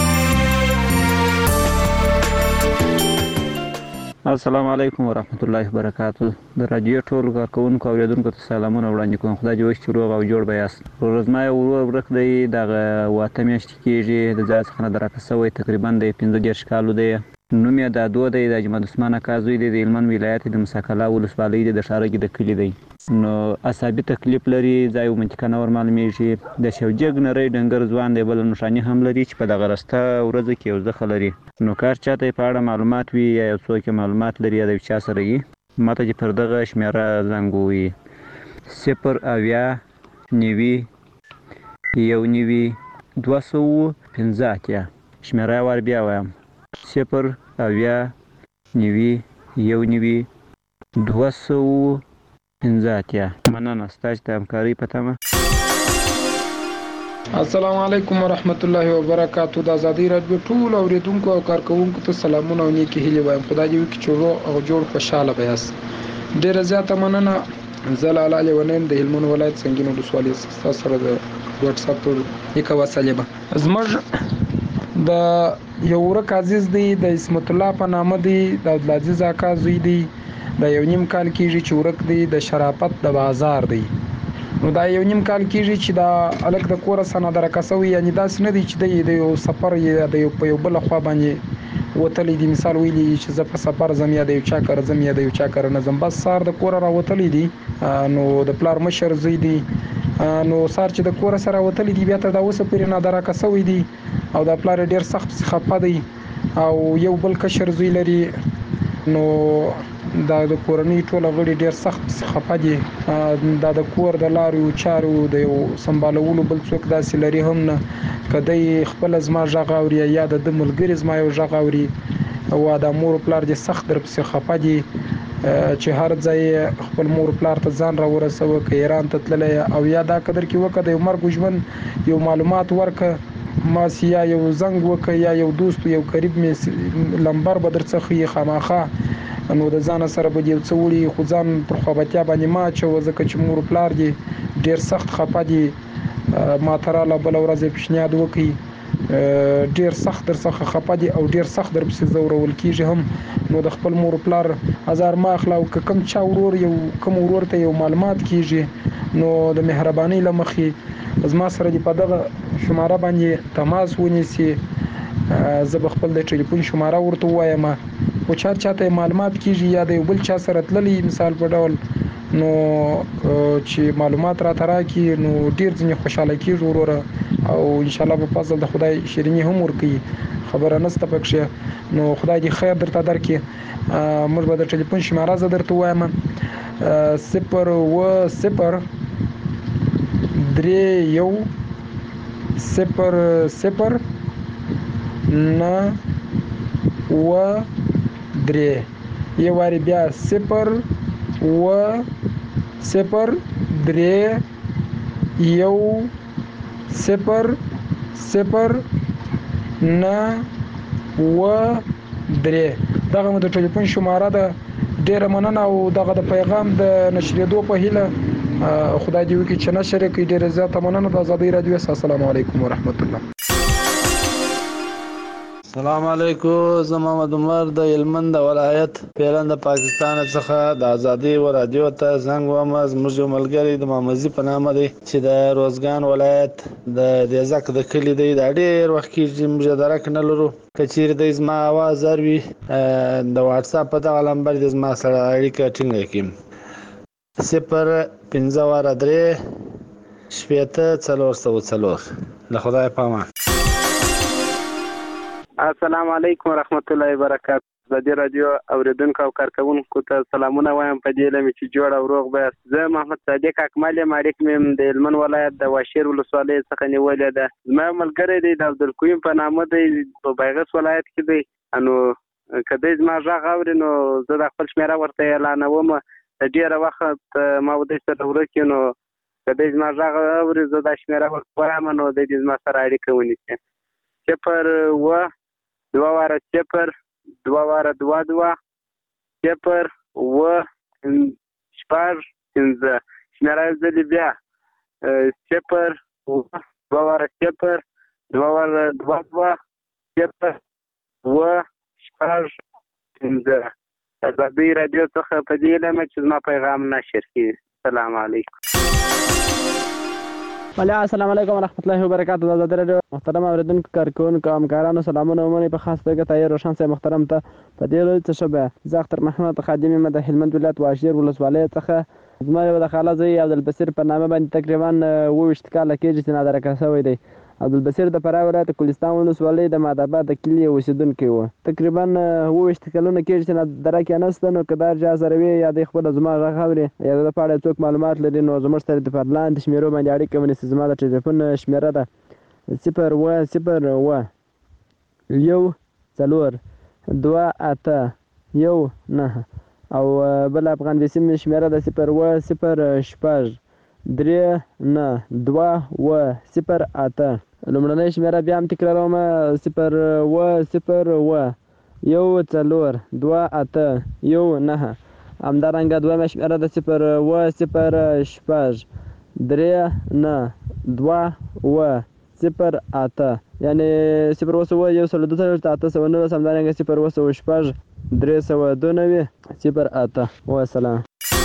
السلام علیکم ورحمت الله وبرکاته. د رادیو ټول کارکونکو او اوریدونکو ته سلامونه وړاندې کوم. خدای دې وکړي روغ او جوړ به یاست. ورځما یو ورک دی دغه واته میاشتې کېږي د ځای څخه درکه سوی تقریبا د 15 کالو دی. نوم یې د دوه دی د اجمد عثمان کازوی دی د هلمند ولایت د مساکلا ولسوالۍ د ښارګي د کلی دی. نو عصبي تکلیف لري، ځای او منطقه نور معلومیږي. د شوجګ نری ډنګر ځوان دی، بل نشانی هم لري چې په دغه راسته ورځ کې یو ځخه لري. نو کار چاته په اړه معلومات وي یا یو څوک معلومات لري یا د چا سره یې ماته چې پر دغه شمیره زنګوي 0 90 1 90 215 شمیره وار بیا وایم 0 اویا 90 91 215 مننه ستاسو د همکارۍ په تمه. السلام علیکم ورحمت الله وبرکاتو. د ازادي رادیو ټول اوریدونکو او کارکونکو ته سلامونه او نیکی هیلې وایم. خدای دې وکړي چې روغ او جوړ خوشاله بیاست. ډیره زیاته مننه. زلاله لیونین د هلمند ولایت سنگین ولسوالۍ تاسو سره د واتس اپ پر یک وسیله زموږ د یو ورک عزیز دی د اسمت الله په نامه دی د عبدالعزیز اکا زوی دی د یو نیم کال کېږي چې ورک دی د شرافت د بازار دی. نو دا یو نیم کال کېږي چې دا الګ د کور سره درکاسوي یعنی داس نه دی چې د یو سفر یا د یو په یو بل خوا باندې وتلې دی. مثال ویلي چې ز په سفر زم یا د یو چا کار زم یا د یو چا کار نه زم بس سار د کور را وتلې دی. نو د پلار مشر زوی دی نو سار چې د کور سره وتلې دی بیا ته دا اوسه پرې نه درکاسوي دی او د پلار ډیر سخت خپه دی او یو بل کشر زوی لري. نو دا د کورنۍ ټول غړي ډیر سخت خپه دي. دا د کور د لارو چارو د یو سمبالولو بل څوک داسې لري هم نه کدی خپل زما ژغ اوري یا د ملګری زما یو ژغ اوري او د مور پلار دې سخت در پسې خپه دي چې هر ځای خپل مور پلار ته ځان را ورسوه که ایران ته تللی او یا دا قدر کې وکړه د یو مرګ ژوند یو معلومات ورکړه ما یا یو زنګ وکړه یا یو دوست یو قریب می لمبر به درڅخه یې خامخا نو د ځان سره به یو څه وړي خو ځان پر خوابتیا باندې ما چې ځکه چې مور پلار دي ډیر سخت خپه دي. ما تراله بل ورځ پیشنهاد وکړي ډیر سخت در څخه خپه دي او ډیر سخت در پسې زورول کیږي هم. نو د خپل مور پلار هزار ما اخلا او کم چا ورور یو کم ورور ته یو معلومات کیږي نو د مهرباني لمخې زما سره دی په دغه شماره باندې تماس ونیسي. زه به خپل د ټلیفون شماره ورته وایم او چاته معلومات کیږي یا د بل چا سره تللی مثال په ډول نو چې معلومات را تراکي نو ډیر ځنې خوشاله کیږي وروره او ان شاء الله په فضل د خدای شیرینی هم ورکي خبره نسته پکښه. نو خدای دې خیر درته درکړي. موږ به د ټلیفون شماره زه درته وایم 0 یو واری بیا 0 دغه مو د ټلیفون شماره ده. ډیره مننه او دغه د پیغام د نشریدو په هیله خدای دې وکړي چې نشر کړي. ډیره زیاته مننه د ازادي رادیو. السلام علیکم ورحمت الله. السلام علیکم. زه محمد عمر د هلمند ولایت پیلن د پاکستان څخه د ازادي رادیو ته زنګ وم. زموږ یو ملګری د محمدزي په نامه دی چې د روزګان ولایت د دیزک د کلی دی. دا ډیر وخت کې موږ درک نه لرو کچیر د زما आवाज اروي د واتس اپ په دغه نمبر د زما سره اړیکه ټینګه کړم 053 له خدای پامه. السلام علیکم ورحمت الله وبرکاته. د دې رادیو اوریدونکو او کارکونکو ته سلامونه وایم په دې لمه چې جوړ او روغ به. زه محمد صادق اکمل مالک مم د هلمند ولایت د واشیر ولسوالۍ څخه نیولې ده. زما ملګری دی د عبدالقیوم په نامه دی په بیغس ولایت کې دی. انو کله زما ژغ اوري نو زه د خپل شمیره ورته اعلانوم. ډیره وخت ما ودې سره ورکې نو کله زما ژغ اوري زه د شمیره ورته وایم نو د دې زما سره اړیکه ونیسي. 0 شمیره زلی بیا 0 ازادي رادیو څخه په دې لمه چې زما پیغام نشر کړي. السلام علیکم. السلام علیکم ورحمت الله وبرکاته. د ازادي رادیو محترم اوریدونکو کارکونکو همکارانو سلامونه ومنئ. په خاص توګه طاهر روشن صاحب محترم ته په دې ورځ څه شبه زه اختر محمد خادم یم د هلمند ولایت واشیر ولسوالۍ څخه. زما یو د خاله زوی عبدالبصیر په نامه باندې تقریبا 28 کاله کېږي چې نادرکه شوی دی. عبدالبصیر د فراه ولایت کوهستان ولسوالۍ د مادآباد د کلي اوسېدونکی و. تقریبا 28 کلونه کېږي چې نادرکه نشته. نو که دا چا سره وي یا د خپل زما غږ اوري یا د په اړه څوک معلومات لري نو زموږ سره د لاندې شمیرو باندې اړیکه ونیسي. زما د ټلیفون شمیره ده 0 0 4 2 8 1 9 او بل افغان د سیمې شمیره د 0 3 9 2 0 8 لومړنۍ شمیره بیا هم تکراروم 0 1 4 2 8 1 9 همدارنګه دویمه شمیره د 0 3 9 2 0 8 یعنی 0 1 همدارنګه 0 392 0 8 والسلام.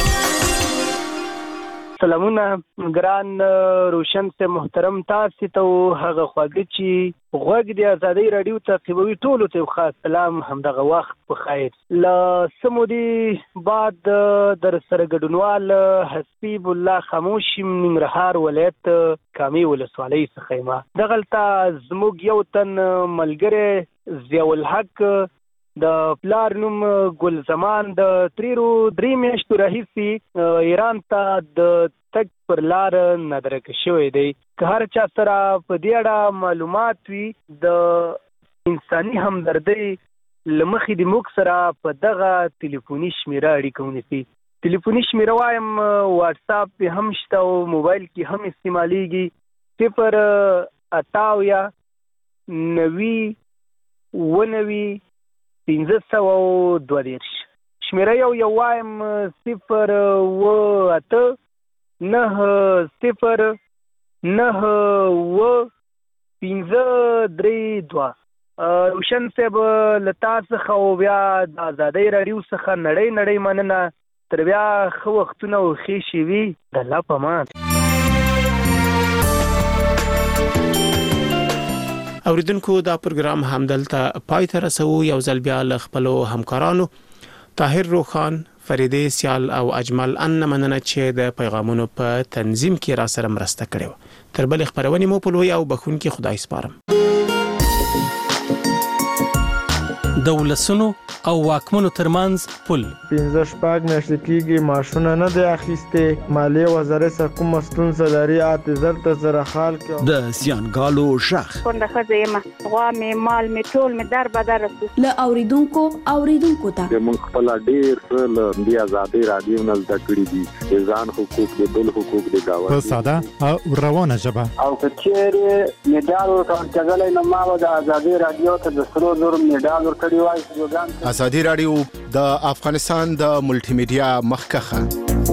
سلامونه ګران روشن سے محترم تاسو ته هغه خواږه چې غوږ د ازادۍ رادیو تعقیبوي ټولو ته خاص سلام همدغه وخت په خیر. له سمودي بعد در سره ګډونوال حسیب الله خاموش ننګرهار ولایت کامي ولسوالۍ څخه ما دغلته زموږ یو تن ملګری ضیاء الحق د پلار نوم ګل زمان د 3 میاشتو راهیسې ایران ته د تګ پر لار نادرکه شوی دی. که هر چا سره په دې اړه معلومات وي د انساني همدردۍ له مخې د موږ سره په دغه ټلیفوني شمیره اړیکه ونیسي. ټلیفوني شمیره وایم واتساپ پې هم شته او موبایل کې هم استعمالیږي 0 9 شمیره یو وایم 0 8 9 0 9 5 3 2. روشن صاحب لتا څخه او بیا د ازادۍ راډیو څخه نړۍ مننه. تر بیا ښه وختونه او ښې شېبې د الله په امان. اوریدونکو دا پروګرام همدلته پای ته رسو. یو ځل بیا له خپلو همکارانو طاهر روخان، فریدې سیال او اجمل ان مننه چې د پیغامونو په تنظیم کې را سره مرسته کړې. تر بل خبرونه مو په لوی او بخونکي خدای سپارم. د ولسونو او واکمنو ترمنځ پل 15 میاشتې کېږي ماشونه نه دی اخیسته. مالیه وزارت سره کوم ستونزه لري اعتذار ته سره حال کې د سیانګالو شخ څنګه خزه ما غوا می مال می ټول می در بدر ل اوریدونکو ته موږ خپل ډیر له دی ازادي رادیو نه زده کړی دي ځان حقوق د بل حقوق د گاوه په ساده او روانه ژبه او کچېره میډال ورکړل کېدل نو ما د ازادي رادیو ته د سرو زر میډال ورکړی وای. ازادي رادیو د افغانستان د ملټي میډیا مخکخه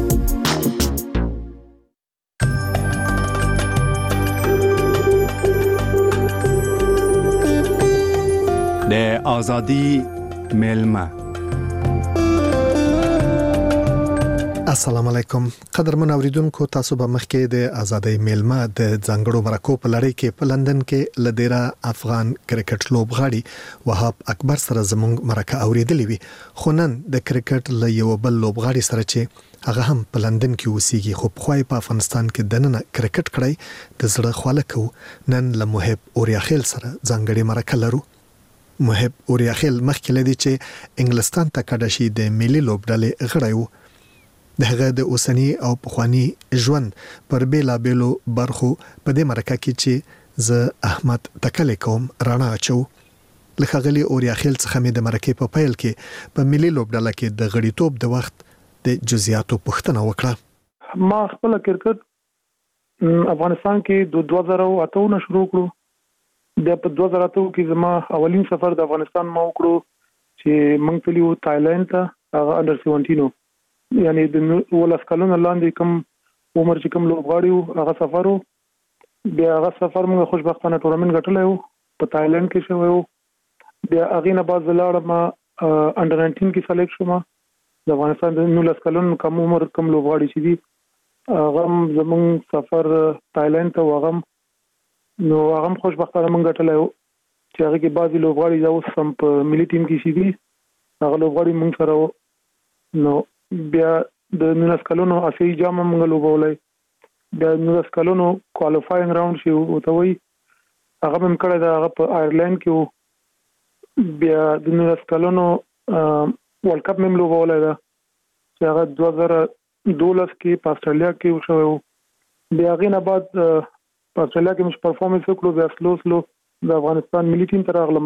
د ازادي میلمه. السلام علیکم قدرمن اوریدونکو، تاسو به مخکې د ازادۍ میلمه د ځانګړو مرکو په لړۍ کې په لندن کې لدیرا افغان کرکټ لوبغاړي وهاب اکبر سره زموږ مرکه اوریدلې وي. خو نن د کرکټ له یو بل لوبغاړي سره چې هغه هم په لندن کې اوسېږي خو په خوای په افغانستان کې دننه کرکټ کړی د زړه خواله کو. نن له محب اوریاخیل سره ځانګړي مرکه لرو. محب اوریاخیل مخکې لدی چې انګلستان ته کډه شي د ملي لوبډلې غړی وو. دغه د اوسنی او پخوانی ژوند پر بیلابېلو برخو په دې مرکه کې چې ز احمد تکلې کوم رانا اچو. لخغلی اوریاخیل څخه مې د مرکه په پیل کې په ملي لوبډله کې د غړیتوب د وخت د جزئیاتو پوښتنه وکړه. ما خپل کرکټ افغانستان کې د 2008 نه شروع کړو. د 2008 کې زما اولین سفر د افغانستان ما وکړو چې موږ تلو تایلند ته، هغه انډر 17 یعنی د ولس کلون لاندې کوم عمر چې کوم لوبغاړي وو هغه سفر وو. بیا هغه سفر موږ خوشبختانه ټورنمنت ګټلی وو په تایلند کې شوی وو. بیا هغې نه بعد لاړم انډر 19 کې سلیکټ شوم. د افغانستان د 19 کلن کم عمر کم لوبغاړي چې دي هغه زموږ سفر تایلند ته وغم نو هغه خوشبختانه موږ ګټلی وو چې هغه کې بعضې لوبغاړي اوس هم په ملي ټیم کې شي دي. هغه لوبغاړي موږ سره نو بیا د 19 کلونو اسیایي جام موږ لوبولی. بیا 19 کلونو کوالیفاینګ راوند شي ورته وایي هغه هم کړی دی، هغه په آیرلینډ کې وو. بیا د 19 کلونو ورلډ کپ هم لوبولی ده چې هغه 2012 کې په استرالیا کې وشوی وو. بیا هغې نه بعد په استرالیا کې مې پرفارمنس وکړو. بیا سلو د افغانستان ملي ټیم ته راغلم.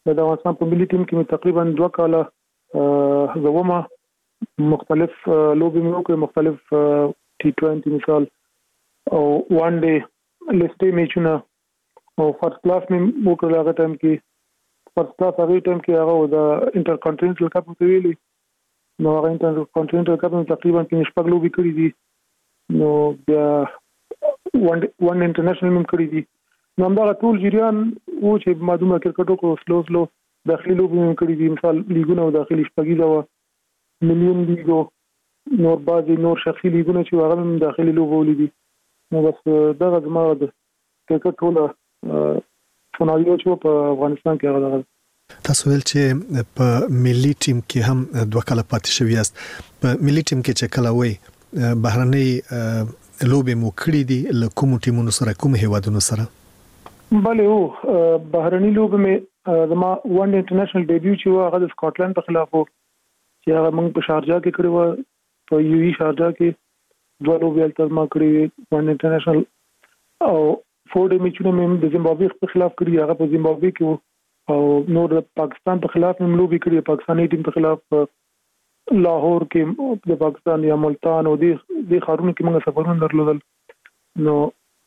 د افغانستان په ملي ټیم کې تقریبا 2 کاله زوما مختلف لوبي مې وکړې، مختلف T20 مثال او وان ډے لیسټي میچونه او فرست کلاس مې وکړل. هغه ټایم کې فرست کلاس هغه ټایم کې هغه د انټر کانټیننټل کپ په ویلي نو هغه انټر کانټیننټل کپ مې تقریبا 5 لوبي کړې دي، نو بیا وان انټرنیشنل مې کړې دي. نو همدا ټول جریان و چې معلومه کرکټ کو سلو داخلي لوبي مې کړې دي، مثال لیګونه او داخلي شپږیزه و مليون لیګو نور بعضي نور شخصي لیګونه چې هغه هم داخلي لوبو لیدي. نو بس دغه زما د کرکټ ټوله سناریو چې په افغانستان کې هغه تاسو ویل چې په ملي ټیم کې هم 2 کاله پاتې شوی یاست. په ملي ټیم کې چې کله وای بهرنۍ لوبې مو کړې دي له کوم ټیمونو سره کوم هیوادونو سره؟ بله او بهرنۍ لوبې مې زما وان انټرنیشنل ډیبیو چې هغه د سکاټلند په خلاف وو چې هغه موږ په شارجا کې کړی و، په یو ای شارجا کې 2 لوبې الته ما کړې وان انټرنیشنل او 4 ډے میچونه مې د زیمبابوې په خلاف کړی، هغه په زیمبابوې کې وو او نور د پاکستان په خلاف مې لوبې کړې، پاکستاني ټیم په خلاف لاهور کې د پاکستان یا ملتان او د خارونو کې موږ سفرونه درلودل. نو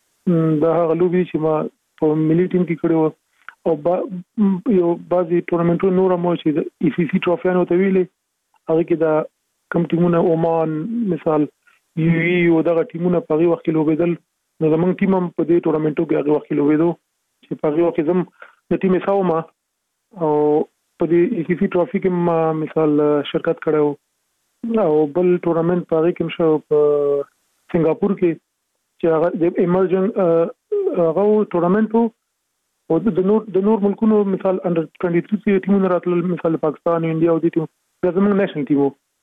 دا هغه لوبې چې ما په ملي ټیم کې کړې و او یو بعضي ټورنمنټونو نور مو چې د ای سی سی ټرافیانو ته ویلې هغه کې دا کم ټیمونه عمان مثال یو ای او دغه ټیمونه په هغه وخت کې لوبېدل. نو زمونږ ټیم هم په دې ټورنمنټو کې هغه وخت کې لوبېدو چې په هغه وخت کې زم د ټیم حساب ما او په دې ای سی سی ټرافي کې ما مثال شرکت کړو او بل ټورنمنټ په هغه کې شو په سنگاپور کې چې هغه د ایمرجنګ هغه ټورنمنټ او د نور ملکونو مثال انډر 23 ټیمونه راتلل، مثال پاکستان او انډیا او دي ټیم زموږ نېشنل ټیم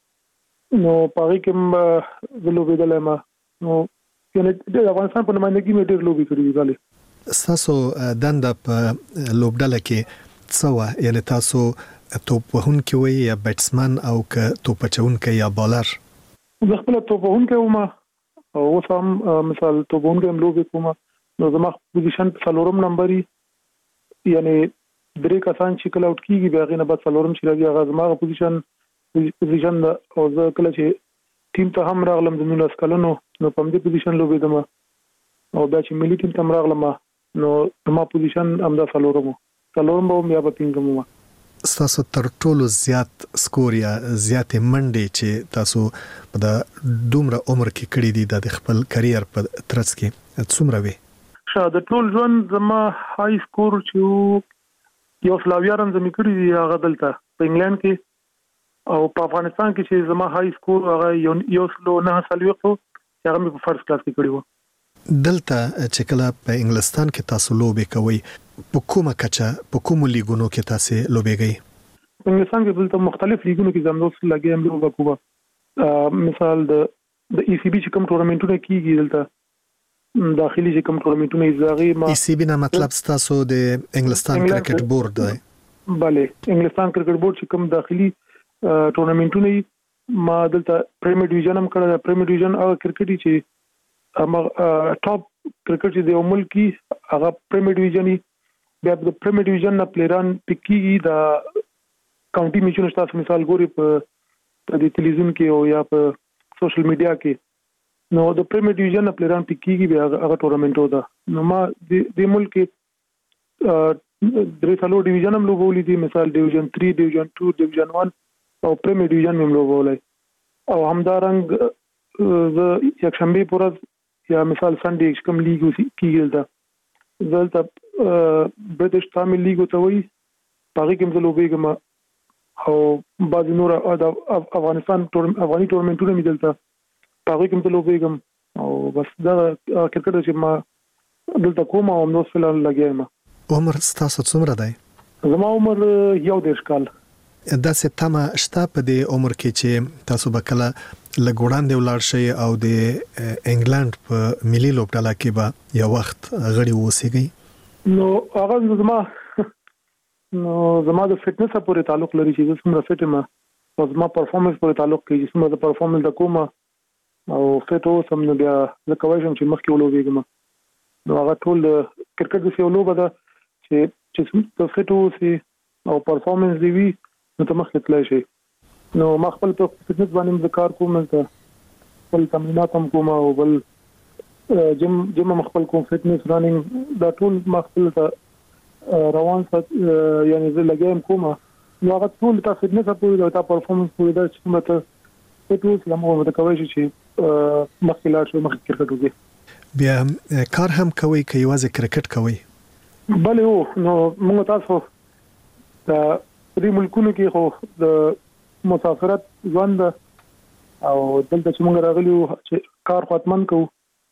نو پاره کې د لوبې د لمه نو یعنی د افغانستان په نمائندګي مې ډېر لوبې کړې دي. تاسو دنده په لوبډله کې څه یعنی تاسو توپ وهونکی وي یا بیټسمن او که توپ چونکی یا بالر؟ زه خپل توپ وهونکی وم او سم مثال توپ وهونکی هم لوبې کوم. نو زما پوزیشن په 4 نمبر یعنی 3 کسان چې کله اوټ کیږي بیا غینه بعد 4 چې راځي هغه زما پوزیشن او زه کله چې ټیم ته هم راغلم د 19 کلونو نو په دې پوزیشن لوبېدم او بیا چې ملي ټیم ته راغلم نو زما پوزیشن هم د 4 به بیا په پینګم. تاسو تر ټولو زیات سکور یا زیات منډې چې تاسو په د دومره عمر کې کړې دي د خپل کرییر په ترڅ کې څومره وي؟ د ټول ژوند زما های سکور چې یو سلاویا رن زمي کړی دی هغه دلته په انګلند کې او په افغانستان کې چې زما های سکور هغه یو سلو 9 سال وختو چې هغه په فرست کلاس کې کړی و. دلته چې کله په انګلستان کې تاسو لوبې کوي په کومه کچه په کوم لیګونو کې تاسو لوبېږئ؟ په انګلستان کې دلته مختلف لیګونو کې زموږ لګي هم لوبه کوه، مثال د ای سی بي چې کوم ټورنمنټونه کیږي دلته داخلي چې کوم ټورنمنټونه ایزاغي ما ای سی بي نه مطلب تاسو د انګلستان کرکټ بورډ دی؟ bale انګلستان کرکټ بورډ چې کوم داخلي ټورنمنټونه ما دلته پریمیر ډیویژن هم کړل. پریمیر ډیویژن او کرکټ چې هغه ټاپ کرکټ چې د ملکی هغه پریمیر ډیویژن بیا د پریمیر ډیویژن نه پلیران پکې د کاونټي میچونو تاسو مثال ګوري په د ټلویزیون کې او یا په سوشل میډیا کې نو د پریمیر ډیویژن پلیران پکېږي بیا هغه ټورنمنټو ده. نو ما د ملک درې څلور ډیویژن هم لوبولې دي، مثال ډیویژن 3 ډیویژن 2 ډیویژن 1 او پریمیر ډیویژن هم لوبولې او همدارنګ زه یک شنبه پورز یا مثال سنډې کوم لیګ کیږي دلته برټش تامل لیګ ته وایي هغه کوم لوبېږم او بعض نور افغانستان افغاني ټورنمنټونه مې دلته هغه کوم لوبېږم او بس دا کرکټ چې ما دلته کوم او نو فلان لګیایم. عمر تاسو څومره دی؟ زما عمر 11 کال. دا څه تمه شته په دې عمر کې چې تاسو به کله لګوړاندې ولاړ شئ او د انګلند په ملي لوبډله کې به یو وخت غړي ووسیږئ؟ نو هغه زما د فټنس پورې تعلق لري چې څومره فټ یم او زما پرفورمنس پورې تعلق کوي چې څومره د پرفورمنس د کومه او فټ اوسم نو بیا زه کولی شم چې مخکې ولوبېږم. نو هغه ټول کرکټ د یو لوبه ده چې فټ اوسې او پرفورمنس دی وی نو ته مخکې تللی شي. نو ما خپل په فټنس باندې کار کوم، ته خپل تمرینات هم کوم او بل جم خپل کوم فټنس رننګ دا ټول ما خپل روان سات یعنی زه لګیم کوم. نو هغه ټول تا فټنس په تا پرفورمنس په دا چې مته ټول سلامو مته کوي چې مخکې لاړ شو مخکې کرکټ وکړي. بیا کار هم کوي که یوازې کرکټ کوي؟ بلې نو موږ تاسو د دې ملکونو کې خو د مسافرت ژوند او دلته چې موږ راغلي چې کار ختمن کوو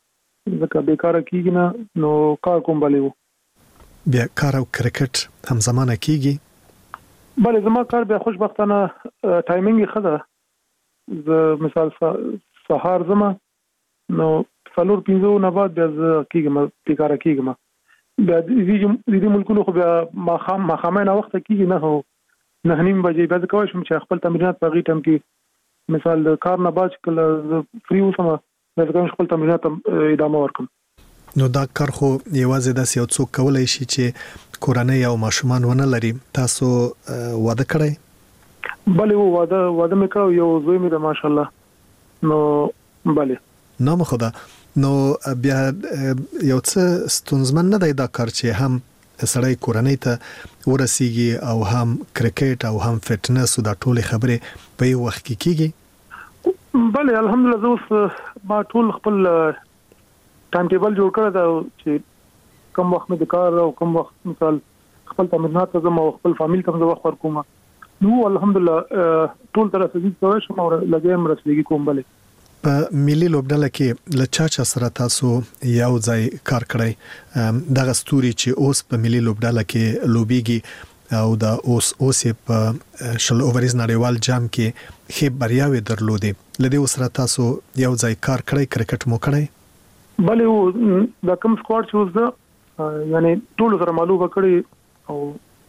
ځکه بیکاره کیږي نه، نو کار کوم بلې بیا کار او کرکټ هم زمانه کیږي؟ بلې زما کار بیا خوشبختانه ټایمینګ ښه ده. زه مثال سهار زما نو 4-5 نه بعد بیا زه کیږم بیکاره کیږم. بیا دې ملکونو خو بیا ماښامه نه وخت کیږي نه هو 9:30 بجې بیا کوم چې خپل تمرینات په غي ټیم کې مثال د کار نه بعد کله فری وسم بیا کوم خپل تمرینات ادامه ورکم. نو دا کار خو یوازې د یو څوک کولای شي چې کورنۍ او ماشومان ونه لري. تاسو واده کړی؟ بلې واده مې کړو، یو زوی مې ده ماشاءالله. نو بلې نام خدا. نو بیا یو څه ستونزمن نه دی دا کار چې هم سړی کورنۍ ته ورسیږي او هم کرکټ او هم فټنس او دا ټول خبرې په یو وخت کې کیږي؟ بلې الحمدلله زه اوس ما ټول خپل ټایم ټیبل جوړ کړی دا چې کوم وخت مې د کار او کوم وخت مثال خپل تمرینات ته زما او خپل فامیل ته وخت ورکوم. نو الحمدلله ټول تر څه کوي چې ما لګیم رسېږي کوم. بلې په ملي لوبډله کې لچا سره تاسو یو ځای کار کړی، دغه ستوري چې اوس په ملي لوبډله کې لوبيږي او دا اوس په شل اوورز نړیوال جام کې ښه بریاوي درلودې، لدی سره تاسو یو ځای کار کړی، کرکټ مو کړی؟ بلې دا کوم سکواډ چې اوس ده یعنی ټول سره معلومه کړی او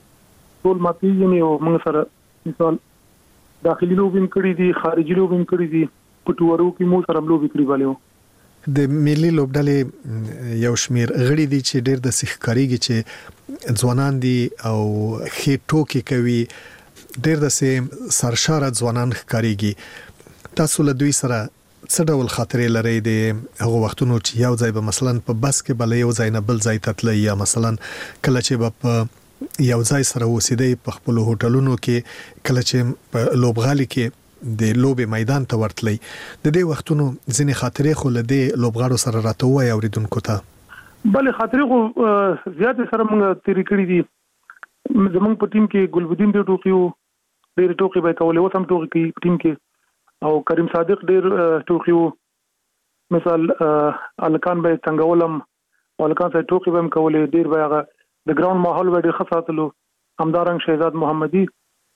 ټول ماتي یعنی موږ سره مثال داخلي لوبین کړی دي، خارجي لوبین کړی دي، پټورو کې مو سره لوبي کړی والو. د ملي لوبډلې یو شمیر غړي دي چې ډېر د سیخکاریږي چې ځوانان دي او خې ټوکی کوي، ډېر د سرشاره ځوانان ښکاریږي. تاسو له دوی سره څه ډول خاطرې لرئ د هغه وختونو چې یو ځای به مثلا په بس کې بل یو ځای نه بل ځای ته تللی، یا مثلا کله چې په یو ځای سره اوسېدئ په خپل هوټلونو کې، کله چې په لوبغالي کې د لوبې میدان ته ورتلی، د دې وختونو ځینې خاطرې خو له دې لوبغاړو سره راته وایي اوریدونکو ته؟ بلې خاطرې خو زیاتې سره موږ تیرې کړې دي. زموږ په ټیم کې ګلبدین ډېر ټوکي وو، ډېر ټوکي به کولې، اوس هم ټوکي کوي په ټیم کې، او کریم صادق ډېر ټوکي وو. مثال الکان به څنګهولم او الکان سره ټوکي به هم کولې، ډېر به هغه د ګراوند ماحول به ډېر ښه ساتلو. همدارنګ شهزاد محمدي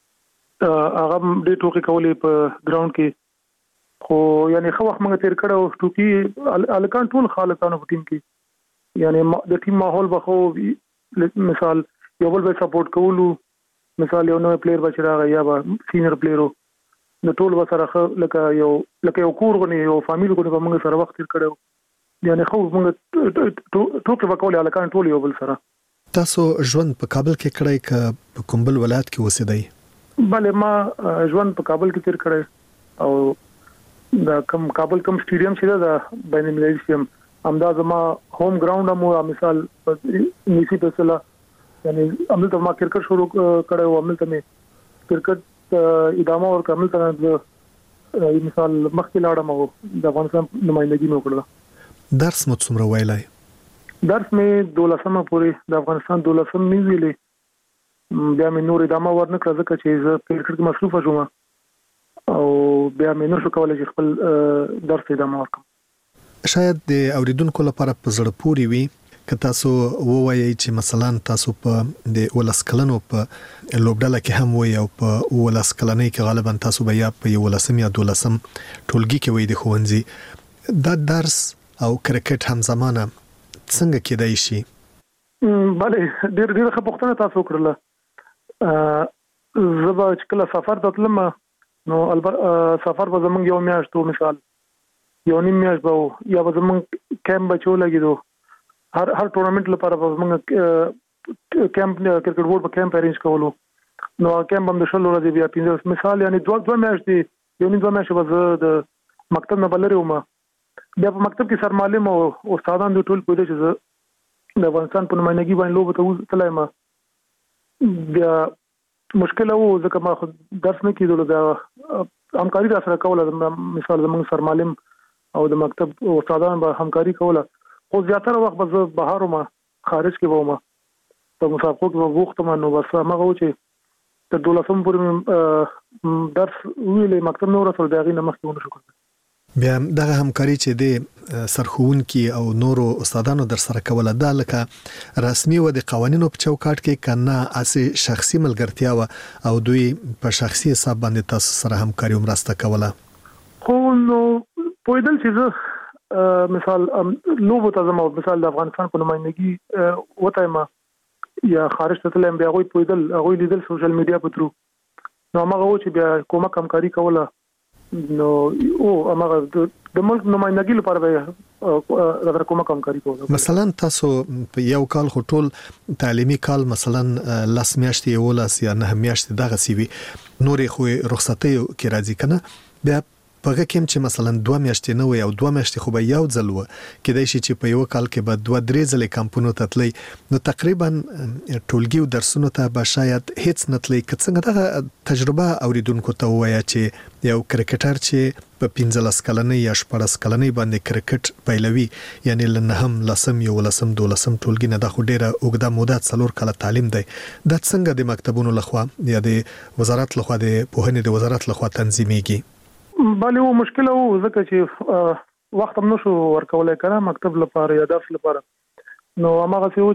هغه ډېر ټوکي کولې په ګراوند کې، خو یعنی خو وخت موږ تیر کړو ټوکي الکان ټول خالقانو په ټیم کې، یعنی د ټیم ماحول به خو مثال یو بل به سپورټ کولو، مثال یو نوې پلیئر به راغی یا به سینیئر پلیئرو نو ټول به سره لکه یو کور غني یو فامیل غني به موږ سره وخت تیر کړو، یعنی خو موږ ټوکي وکولې الکان ټول یو بل سره. تاسو ژوند په کابل کې کړی که په کوم بل ولایت کې اوسېدئ؟ بلې ما ژوند په کابل کې تیر کړی او دا کوم کابل کوم سټیډیم چې دا بین المللي سټیډیم همدا زما هوم ګراوند مو مثال نیسی په سلا یعنی املته ما کرکټ شروع کړو، املته مې کرکټ ادامه ور کوم ته مثال مخکې لاړم او د افغانستان نمائندګي مې وکړه. درس مو څومره ویلای؟ درس مې 12 پورې د افغانستان 12 مې ویلې، بیا مې نور ادامه ورنکړه ځکه چې زه په کرکټ کې مصروف شوم او بیا مې نشو کولای چې خپل درس ادامه ورکړم. شاید د اوریدونکو لپاره په زړه پورې وي که تاسو ووایي چې مثلا تاسو په د ولس کلنو په لوبډله کې هم وي او په ولس کلنۍ کې غالبا تاسو به یا په 11 یا 12 ټولګي کې وي د ښوونځي، دا درس او کرکټ هم زمانه څنګه کېدای شي؟ بلې ډېر ښه پوښتنه تاسو وکړله. زه به چې کله سفر ته تلم نو سفر به زمونږ یو میاشت مثال یو نیم میاشت به یا به زمونږ کیمپ به چې ولګېدو، هر ټورنمنټ لپاره به زمونږ کیمپ کرکټ بورډ به کیمپ ارینج کولو نو کم هم د شلو ورځې بیا 15 مثال یعنی دوه میاشتې یو نیم دوه میاشتې وځه د مکتب نه بلری ومه بیا په مکتب کې سرمعلم او استادان د ټول پوهې چې د افغانستان په نمائندګي باندې لوب ته تلایم بیا مشکل وو ځکه ما درس نه کیدل دا همکاري را سره کوله مثال زموږ سرمعلم او د مکتب استادان به همکاري کوله خو زیاتره وخت به بهر ومه خارج کې ومه په مسابقو کې وخت منو بس هغه و چې تر 12 پورې درس ویلې مکتب نور سره دغې نه مخکې ونه شو کړی بیا دغه همکاري چې د سرخوونکي او نورو استادانو در سره کوله دا لکه رسمي و د قوانینو په چوکاټ کې کنه اسي شخصي ملګرتیا او دوی په شخصي حساب باندې تاسو سره همکاري مرسته کوله خو نو پویدل چې مثال لوبو ته زمو مثال د افغانستان په نمائندګي وته ما یا خارج ته تلم بیا غوي پویدل غوي لیدل سوشل میډیا په ترو نو هغه و چې بیا کومه همکاري کوله نو او هغه د ملک نمائندګي لپاره به کومه همکاري کوله مثلا تاسو په یو کال خټول تعلیمي کال مثلا لاس میاشتې ولاس یا نه میاشتې دغه سی وي نورې خو رخصتي کې راځي کنه بیا پغه کوم چې مثلا 2 میاشتې نه وي او 2 میاشتې خو به یو ځل و کېدای شي چې په یو کال کې به 2-3 ځلې کمپونو ته تللی نو تقریبا ټولګي او درسونو ته به شاید هیڅ نه تللی که څنګه دغه تجربه اوریدونکو ته وایا چې یو کرکټر چې په 15 کلنۍ یا 14 کلنۍ باندې کرکټ پیلوي یعنی لنهم لسم یو لسم دولسم ټولګي نه د خو ډیره اوږده موده 4 کاله تعلیم دی د څنګه د مکتبونو لخوا یا د وزارت لخوا د پوهنې د وزارت لخوا تنظیمېږي بله و مشکل وو ځکه چې وخت هم نشو ورکولای کنه مکتب لپاره یا درس لپاره نو هغه څه و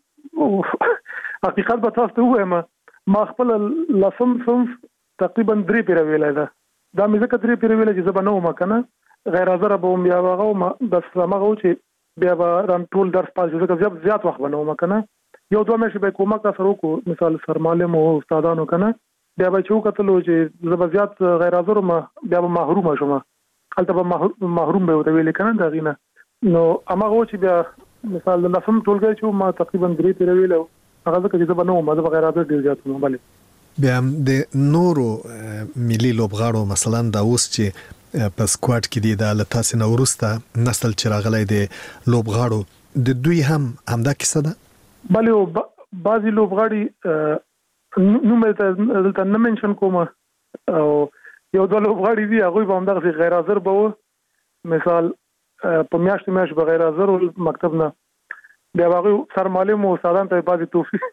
چې حقیقت به تاسو ته وایم ما خپل لسم صنف تقریبا 3 پیر ویلای دا مې ځکه 3 پیر ویلای چې زبنه و کنه غیر حاضر به بیا هغه بس هغه و چې بیا به ران ټول درس پاس ځکه زیات وخت بنو کنه یو دوه مې به کومه کا سره کو مثال سرمعلم او استادانو کنه بیا به چې وکتلو چې زبرزيات غیر حاضر ما بیا به محروم شوم هلته به محروم به وته ویل کنه دا غینه نو هغه چې بیا مثال د لسم ټولګي چې ما تقریبا 3 پیر ویل هغه ځکه چې زبنه ما د غیر حاضر ډیر زیات نو بله بیا د نورو ملي لوبغاړو مثلا دا اوس چې په سکواډ کې دي د لتاسې نو ورسته نسل چې راغلی دی لوبغاړو د دوی هم همدا کیسه ده بله بعضی لوبغاړي نو مې دلته نه منشن کوم او یو د لوبغاړي دی هغه به هم دغه غیر حاضر به مثال په میاشت به غیر حاضر مکتب نه بیا هغه سرمعلم او استادان ته بعضی توفیق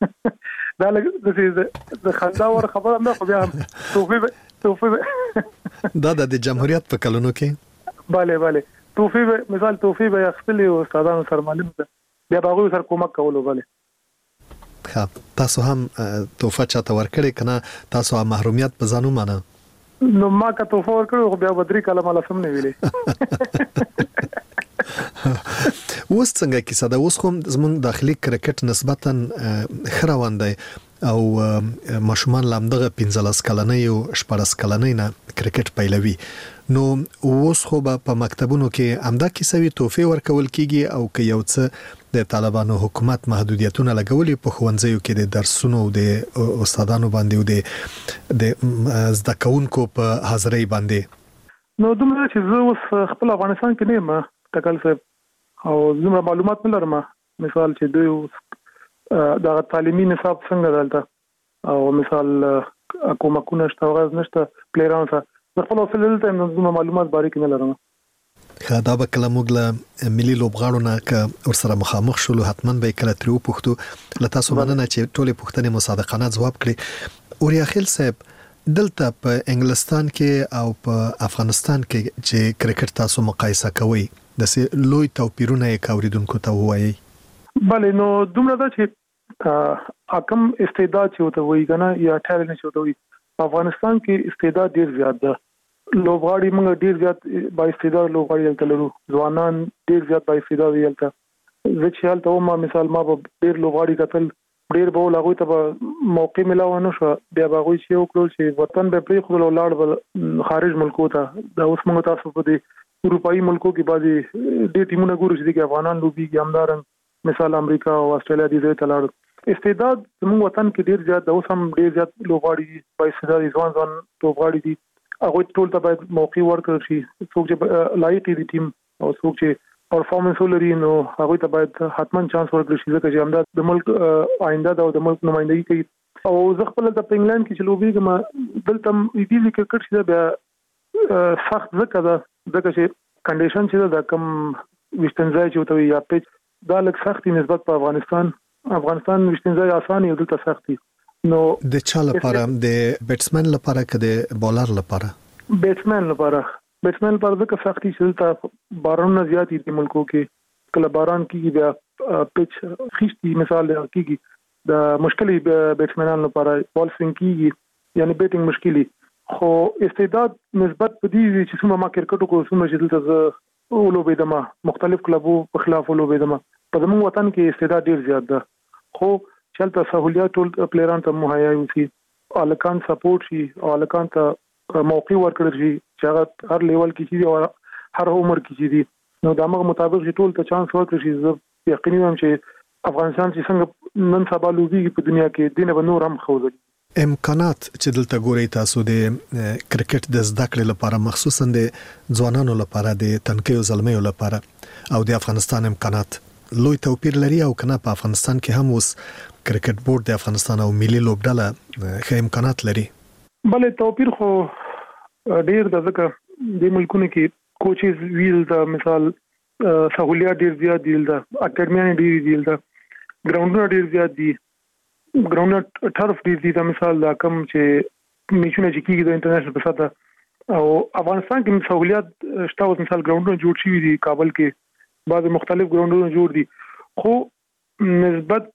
دا د خندا ور خبره نه خو بیا توفیق دا د جمهوریت په کلونو کې bale توفیق مثال توفیق به خپل استادان سرمعلم ته بیا هغه سره کومک کولو bale تاسو هم توفه چاته ورکړی کنه تاسو هم محرومیت په ځانو مانه نو ما که توفه ورکړو خو بیا بدري کلمه لسم نه ویلې اوس څنګه کیسه ده اوس کوم زمون داخلي کرکټ نسبتا خروان دی او ماشومان لامدغه 15 کلنۍ او 14 کلنۍ نه کرکټ پیلوي نو اوس خو په مکتبونو کې امدا کیسوي توفه ورکول کیږي او که یو څه د طالبانو حکومت محدودیتونه لګولي په خوندزیو کې د درسونو او د استادانو باندې او د زده کوونکو په حاضرۍ باندې نو دومره چې زه اوس خپل افغانستان کې نه یم تکل صاحب او زموږ معلومات نه لرم مثال چې دوی دا تعلیمي نصاب څنګه دلته او مثال کومکونه شته غواز نشته پلیران سره خپل اصل دلته زموږ معلومات باریک نه لرم دا به کله موږ له ملي لوبغاړو نه که ورسره مخامخ شولو حتما به کله ترې وپوښتو له تاسو مننه چې ټولې پوښتنې مصادقانه ځواب کړي اوریا خیل صاحب دلته په انګلستان کې او په افغانستان کې چې کرکټ تاسو مقایسه کوئ د سه لوی توپیرونه یې کاوریدونکو ته وایي بله نو دومره دا چې حکم استعداد چې وته وایي کنه یا ټالنت چې وته وایي په افغانستان کې استعداد ډیر زیات ده لوبغاړي موږ ډیر زیات با استعداد لوبغاړي دلته لرو ځوانان ډیر زیات با استعداد دلته زه چې حالت ما مثال ما به ډیر لوبغاړي قتل ډیر به لاغوي ته موقع ملاو نه شو بیا به غوي چې وکړو چې وطن به پری خپل لاړ خارج ملکو ته دا اوس موږ تاسو په دې اروپאי ملکو کې بعضي ډیر ټیمونه ګورو چې د افغانان لوبي کې همدارن مثال امریکا او استرالیا دي ته لاړ استعداد زموږ وطن کې ډیر زیات د اوس هم ډیر زیات لوبغاړي په استعداد ځوان لوبغاړي دي هغه ټول ته باید موقع ورکړل شي څوک چې لایق دي ټیم او څوک چې پرفارمنس ولري نو هغه ته باید حتمان چانس ورکړل شي ځکه چې همدا د ملک آینده او د ملک نمائندګي کوي او زه خپل د انګلند کې چې لوبېږم دلته دې کرکټ چې بیا سخت ځکه چې کنډیشن چې دا کم وشتنځای چې وته یا پیچ دا لږ سختي نسبت په افغانستان وشتنځای اسانه یو دلته سختي نو د چا لپاره د بیټسمن لپاره کده بولر لپاره بیټسمن پر ځکه سختي چې دلته باران زیات دي ملکو کې کله باران کیږي بیا پیچ خشتي مثال کیږي د مشکلي بیټسمنانو لپاره بال سوینګ کیږي یعنی بیټینګ مشکلي خو استعداد نسبت په دې چې څومره ما کرکټ کو څومره چې دلته ولوبېدم مختلف کلبو په خلاف ولوبېدم په زموږ وطن کې استعداد ډیر زیات ده خو چلته سہولیات ټول پلیران ته مهیا وي الکان سپورټ شي او الکان ته موقع ورکړل شي چې هر لیول کې شي او هر عمر کې شي نو د هغه مطابق ټول ته چانس ورکړل شي یقیني هم چې افغانستان چې څنګه نن سبا لوبي په دنیا کې دینه به نور هم خوځي امکانات چې دلته ګوري تاسو د کرکټ د زده کړې لپاره مخصوصا د ځوانانو لپاره د تنکیو زلمیو لپاره او د افغانستان امکانات لوی توپیر لري او کنه په افغانستان کې هم اوس کرکټ بورډ د افغانستان او ملي لوبډله ښه امکانات لري بلې توپیر خو ډیر د ځکه د ملکونو کې کوچز ویل د مثال سہولیات ډیر زیات دي د اکیډمي ډیر دي د ګراوندونه ډیر زیات دي ګراوند ټرف دي د مثال دا کم چې میچونه چې کیږي د انټرنیشنل په سطح او افغانستان کې سہولیات شته او مثال ګراوندونه جوړ شوي دي کابل کې بعض مختلف ګراوندونه جوړ دي خو نسبت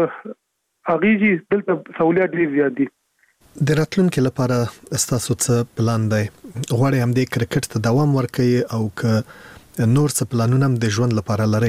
اغیجی دلته سہولیات ډیر زیات دي د راتلونکو لپاره استاسو څه پلان دی غواړئ هم د کرکټ ته دوام ورکړئ او ک نور څه پلانونه هم د ژوند لپاره لرئ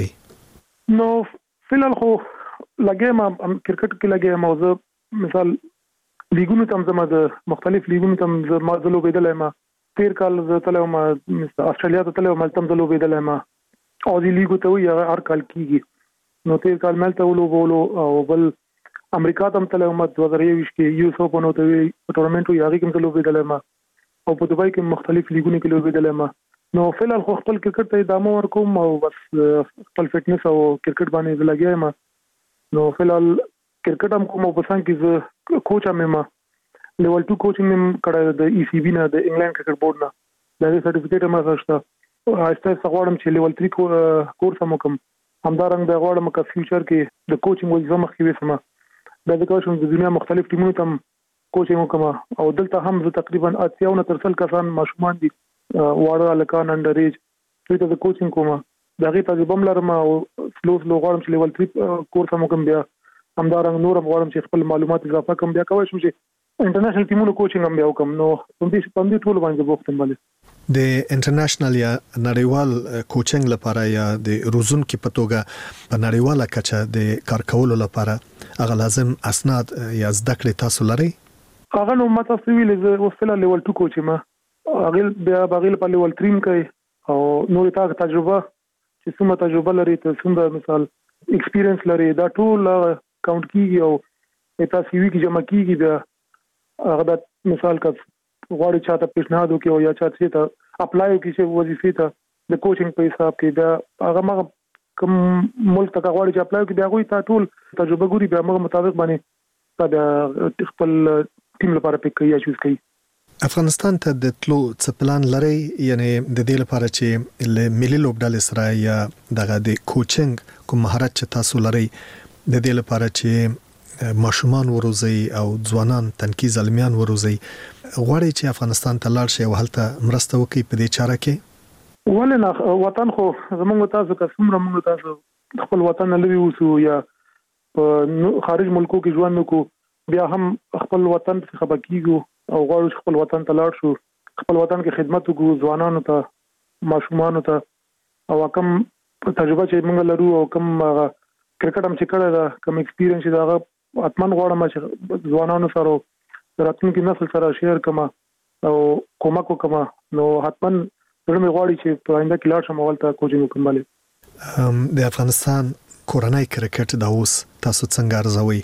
نو فلال خو لګیم کرکټ کې لګیم موضوع مثال لیګونو تم زما د مختلف لیګونو تم زما د لوبېدل ما تیر کال زه تلم استرالیا ته تلم ملتم د لوبېدل ما او دی لیګو ته وی هر کال کیږي نو تیر کال ملته ولوبولو او بل امریکا ته تلم 2023 کې یو سو په نو ته ټورنمنت یو هغه کې لوبېدل ما او په دوبای کې مختلف لیګونو کې لوبېدل ما نو فلال خو خپل کرکټ ته ادامه ورکوم او بس خپل فټنس او کرکټ باندې لګیایم نو فلال کرکټ هم کوم په څنګه کې زه کوچ هم ما لیول 2 کوچینګ هم کړه د ای سی بی نه د انګلند کرکټ بورډ نه دا سرټیفیکیټ هم راځه آسته څغړم چې لیول 3 کورس هم کوم همدارنګ د غواړم چې فیوچر کې د کوچینګ وځم مخکې وسم د کوچینګ د دنیا مختلف ټیمونو تم کوچینګ کوم او دلته هم زه تقریبا 80 کسان ماشومان دي واړه الکان انډر ایج دوی ته کوچینګ کوم دغه تجربه لرم او سلو غواړم چې لیول 3 کورس هم کوم بیا همدارنګ نور غواړم چې خپل معلومات اضافه کوم بیا کوم چې انټرنیشنل ټیمونو کوچینګ هم بیا کوم نو په دې ټول باندې بوختم باندې د انټرنیشنل یا نړیوال کوچینګ لپاره یا د روزونکو په توګه په نړیواله کچه د کار کولو لپاره هغه لازم اسناد یا زده کړې تاسو لرئ هغه نو ماته سویل زه وسله لیول 2 کوچ ما هغه بیا بغیل په لیول 3 کې او نور تجربه چې څومره تجربه لري ته څومره مثال ایکسپیرینس لري دا ټول کاونټ کیږي او تاسو وی کې جمع کیږي دا هغه د مثال کا غواړي چاته پیشنهاد وکي او یا چاته ته اپلای وکي چې وظیفې ته د کوچینګ په حساب کې دا هغه ما کوم ملک ته غواړي چې اپلای وکي دا غوي ته ټول تجربه ګوري به موږ مطابق باندې دا خپل ټیم لپاره پک کوي یا چوز کوي افغانستان ته د تلو څه پلان لري یعنی د دې لپاره چې له ملي لوبډلې سره یا دغه د کوچینګ کوم مهارت چې تاسو لري د دې لپاره چې ماشومان وروزي او ځوانان تنکي زلمیان وروزي غواړي چې افغانستان ته لاړ شي او هلته مرسته وکړي په دې چاره کې ولنه وطن خو زموږ تاسو که څومره موږ تاسو خپل وطن لوي وسو یا خارج ملکو کې ژوند وکړو بیا هم خپل وطن څخه خبر کیږو او غواړو خپل وطن ته لاړ شو خپل وطن کې خدمت وکړو ځوانانو ته ماشومانو ته او کوم تجربه چې موږ لرو او کوم کرکټ هم چې کړه دا کوم ایکسپیرینس دا اتمن غواړم چې ځوانانو سره راتلونکي نسل سره شیر کما او کومک وکما نو حتمن زموږ غواړي چې په آینده کې لاړ شم ولته کوچینګ وکړم د افغانستان کورنۍ کرکټ د اوس تاسو څنګه ارزوي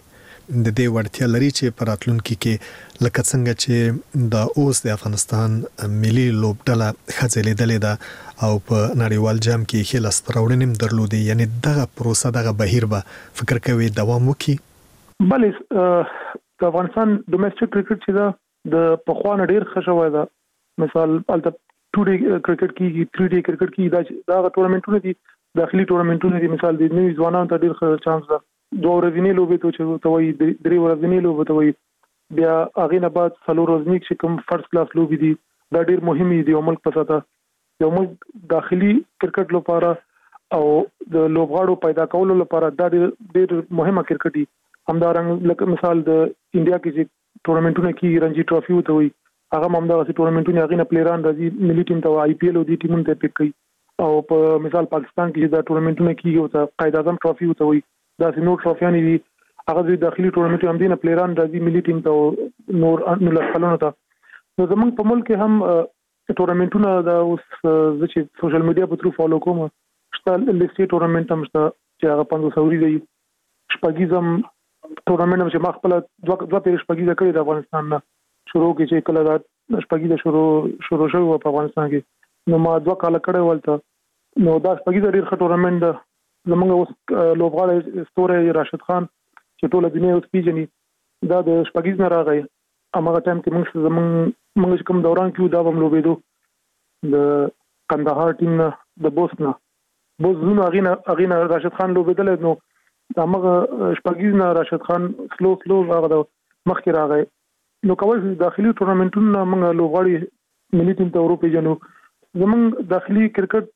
د دې وړتیا لري چې په راتلونکي کې لکه څنګه چې د اوس د افغانستان ملي لوبډله خځلېدلې ده او په نړیوال جام کې خل استراوړنیم درلودي، یعنی دغه پروسه دغه بهیر به فکر کوي دوام وکړي؟ بلې د افغانستان ډومېسټک کرکټ چې دا د پخوان ډیر ښه شوی ده. مثال البته 2 ډے کرکټ کیږي، 3 ډے کرکټ کیږي، دا ټورنمنټونه دي، داخلي ټورنمنټونه دي. مثال د نوي ځوانانو ته ډیر ښه چانس ده. 2 ورځې لوبې ته چې توي 3 ورځې لوبې ته وي، بیا هغه نه بعد 4 ورځې چې کوم فرست کلاس لوبې دي دا ډیر مهمه دي. ملک په ساته یو ملک داخلي کرکټ لپاره او د لوبغاړو پیدا کولو لپاره دا ډیر مهمه کرکټ دي. همدارنګ لکه مثال د انډیا کې چې ټورنمنټونه کې رنجي ټرافي وته وي، هغه هم دغه ټورنمنټونه هغه نه پلیران راځي ملي ټیم ته آی پی ایل او دی ټیمونو ته پک کوي. او په مثال پاکستان کې دا ټورنمنټونه کیږي او قائد اعظم ټرافي وته وي، دا نور ټرافیان دي، هغه د داخلي ټورنمنټ هم دي نه پلیران راځي ملي ټیم ته نور لسلونه ته. نو زمونږ په ملک هم ټورنمنټونه دا اوس چې سوشل میډیا په ترو فالو کوم شته، لیسټي ټورنمنټ هم شته چې هغه 500 دی. شپږیزم ټورنمنټ چې ما خپل دوه پیر شپږیزه کړی د افغانستان نه شروع کې چې کله دا شپږیزه شروع شوی په افغانستان کې، نو ما 2 کال کړی ولته. نو دا شپږیزه ډیر ښه ټورنمنټ ده. زمونږ اوس لوبغاړی ستوره راشد خان چې ټول دنیا اوس پیژني، دا د شپږیز نه راغی. هغه ټایم کې موږ کوم دوران کې دا هم لوبېدو د کندهار ټیم نه د بوسونه اغینا راشد خان لوبېدل. نو هغه شپږیز نه راشد خان سلو هغه د مخکې راغی. نو کوي داخلي ټورنمنټونه موږ لوبغاړي ملي ټیم ته اروپا جنو زمونږ داخلي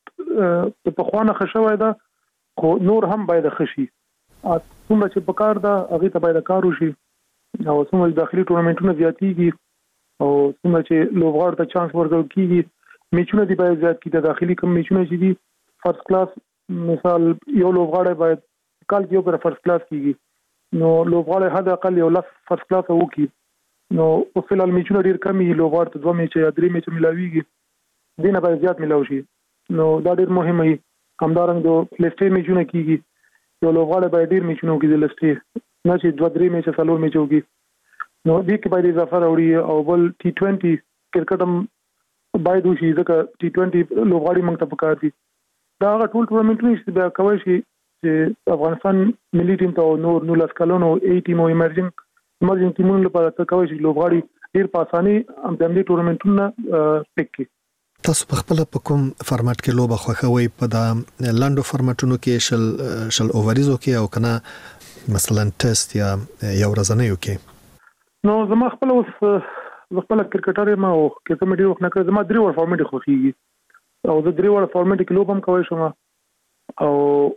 کرکټ په خوانه خښوي دا، خو نور هم باید خشي. څومره چې پکار دا هغه ته باید کار وشي او څومره داخلي ټورنمنټونه زیاتېږي او څومره چې لوبغاړو ته چانس ورکول کیږي، میچونه دی باید زیات کیږي. داخلي کوم میچونه چې دي فرست کلاس، مثال یو لوبغاړی باید کال کې یو پر فرست کلاس کیږي، نو لوبغاړی حد اقل یو لاس فرست کلاس وکړي. نو په فلال میچونه ډیر کم وي، لوبغاړو ته 2 میچ یا 3 میچ ملاويږي، دینه باید زیات ملاوي شي. نو دا ډیر مهمه وي. همدارنګ د لیسټي میچونه کیږي، یو لوبغاړی باید ډیر میچونه وکړي د لیسټي، نه چې 2-3 میچ 4 میچ وکړي. نو دې کې باید اضافه راوړي. او بل T20 کرکټ هم باید وشي، ځکه T20 لوبغاړي موږ ته پکار دي. دا هغه ټول ټورنمنټونه چې بیا کوي شي چې افغانستان ملي ټیم ته نور 19 کلونو A ټیم او ایمرجنګ ټیمونو لپاره ته کوي چې لوبغاړي ډیر په اساني هم د دې ټورنمنټونو پک کړي. تاسو په خپل په کوم فارمټ کې لوبه خوښوي؟ په دا لاندو فارمټونو کې شل اووریزو کې او کنه مثلا ټیسټ یا یو ورځنیو کې؟ نو زما خپل اوس خپل کرکټر ما او کرکټ مې وخت نه کړ. زما 3 ور فارمټ خوښيږي او د 3 ور فارمټ کې لوبم کوي شم او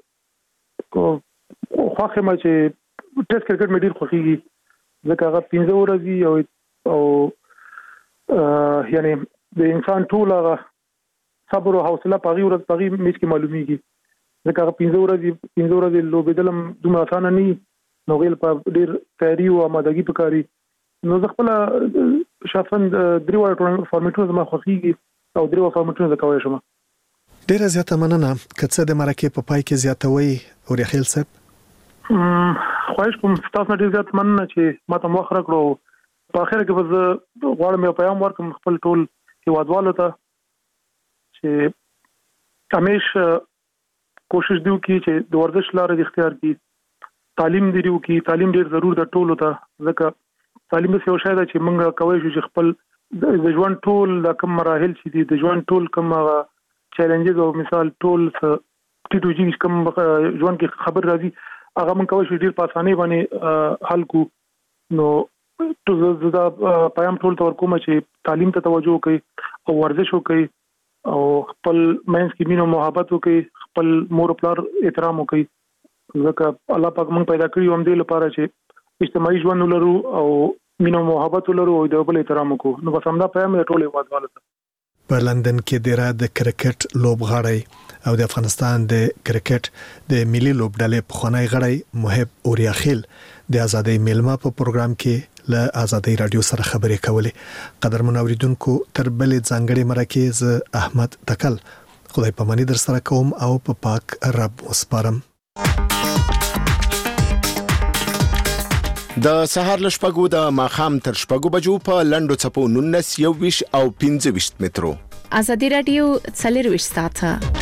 خوښه ما چې ټیسټ کرکټ مې ډیر خوښيږي ځکه هغه 15 ورځې او یعنی د انسان ټول هغه صبر او حوصله پغي ورځ پغي میچ کې معلومیږي، ځکه هغه 15 ورځې لوبېدل دومره اسانه نه، نو غیل په ډیر تیاری او آمادګي پکاري. نو زه خپل شخصا 3 ور فارمټونه زما خوښيږي او 3 ور فارمټونه زکوي شم. ډیره زیاته مننه. کڅه د مرکه په پای کې زیاتوي او ریخیل صاحب خواهش کوم تاسو ډیر زیات مننه چې ما ته وخت راکړو. په اخر کې به غواړم یو پیغام ورکړم خپل ټول هیوادوالو ته چې همیشه کوشش دیو کی چې د ورزش لارې اختیار کړي، تعلیم دیو کی. تعلیم ډیر ضرور ده ټولو ته، ځکه تعلیم څه یو شی ده چې موږ کوي چې خپل د ژوند ټول د کوم مراحل چې دي د ژوند ټول کوم چیلنجز او مثال ټول ټیټو جی کوم ژوند کې خبر راځي هغه موږ کوي چې ډیر په اسانۍ باندې حل کو. نو زه پیغام ټول تور کوم چې تعلیم ته توجه وکړي او ورزش وکړي او خپل مینس کې مینه محبت وکړي، خپل مور پلار احترام وکړي، ځکه الله پاک موږ پیدا کړی هم دې لپاره چې اجتماعي ژوند ولرو او مینه محبت ولرو او د بل احترام وکړو. نو بس همدا پیغام ټول هیوادوالو ته. په لندن کې د کرکټ لوبغاړی او د افغانستان د کرکټ د ملي لوبډلې پخوانی غړی محب اوریاخیل د ازادۍ میلمه په پروګرام کې له ازادۍ رادیو سره خبرې کولې. قدرمن اوریدونکو، تر بلې ځانګړي مرکه ز احمد تکل خدای پاماني در سره کوم او په پاک رب وسپارم. د سهار لشپګو د ماخام تر شپګو بجو په لندو چپو 19 21 او 25 مترو. ازادي رادیو 24 ساعته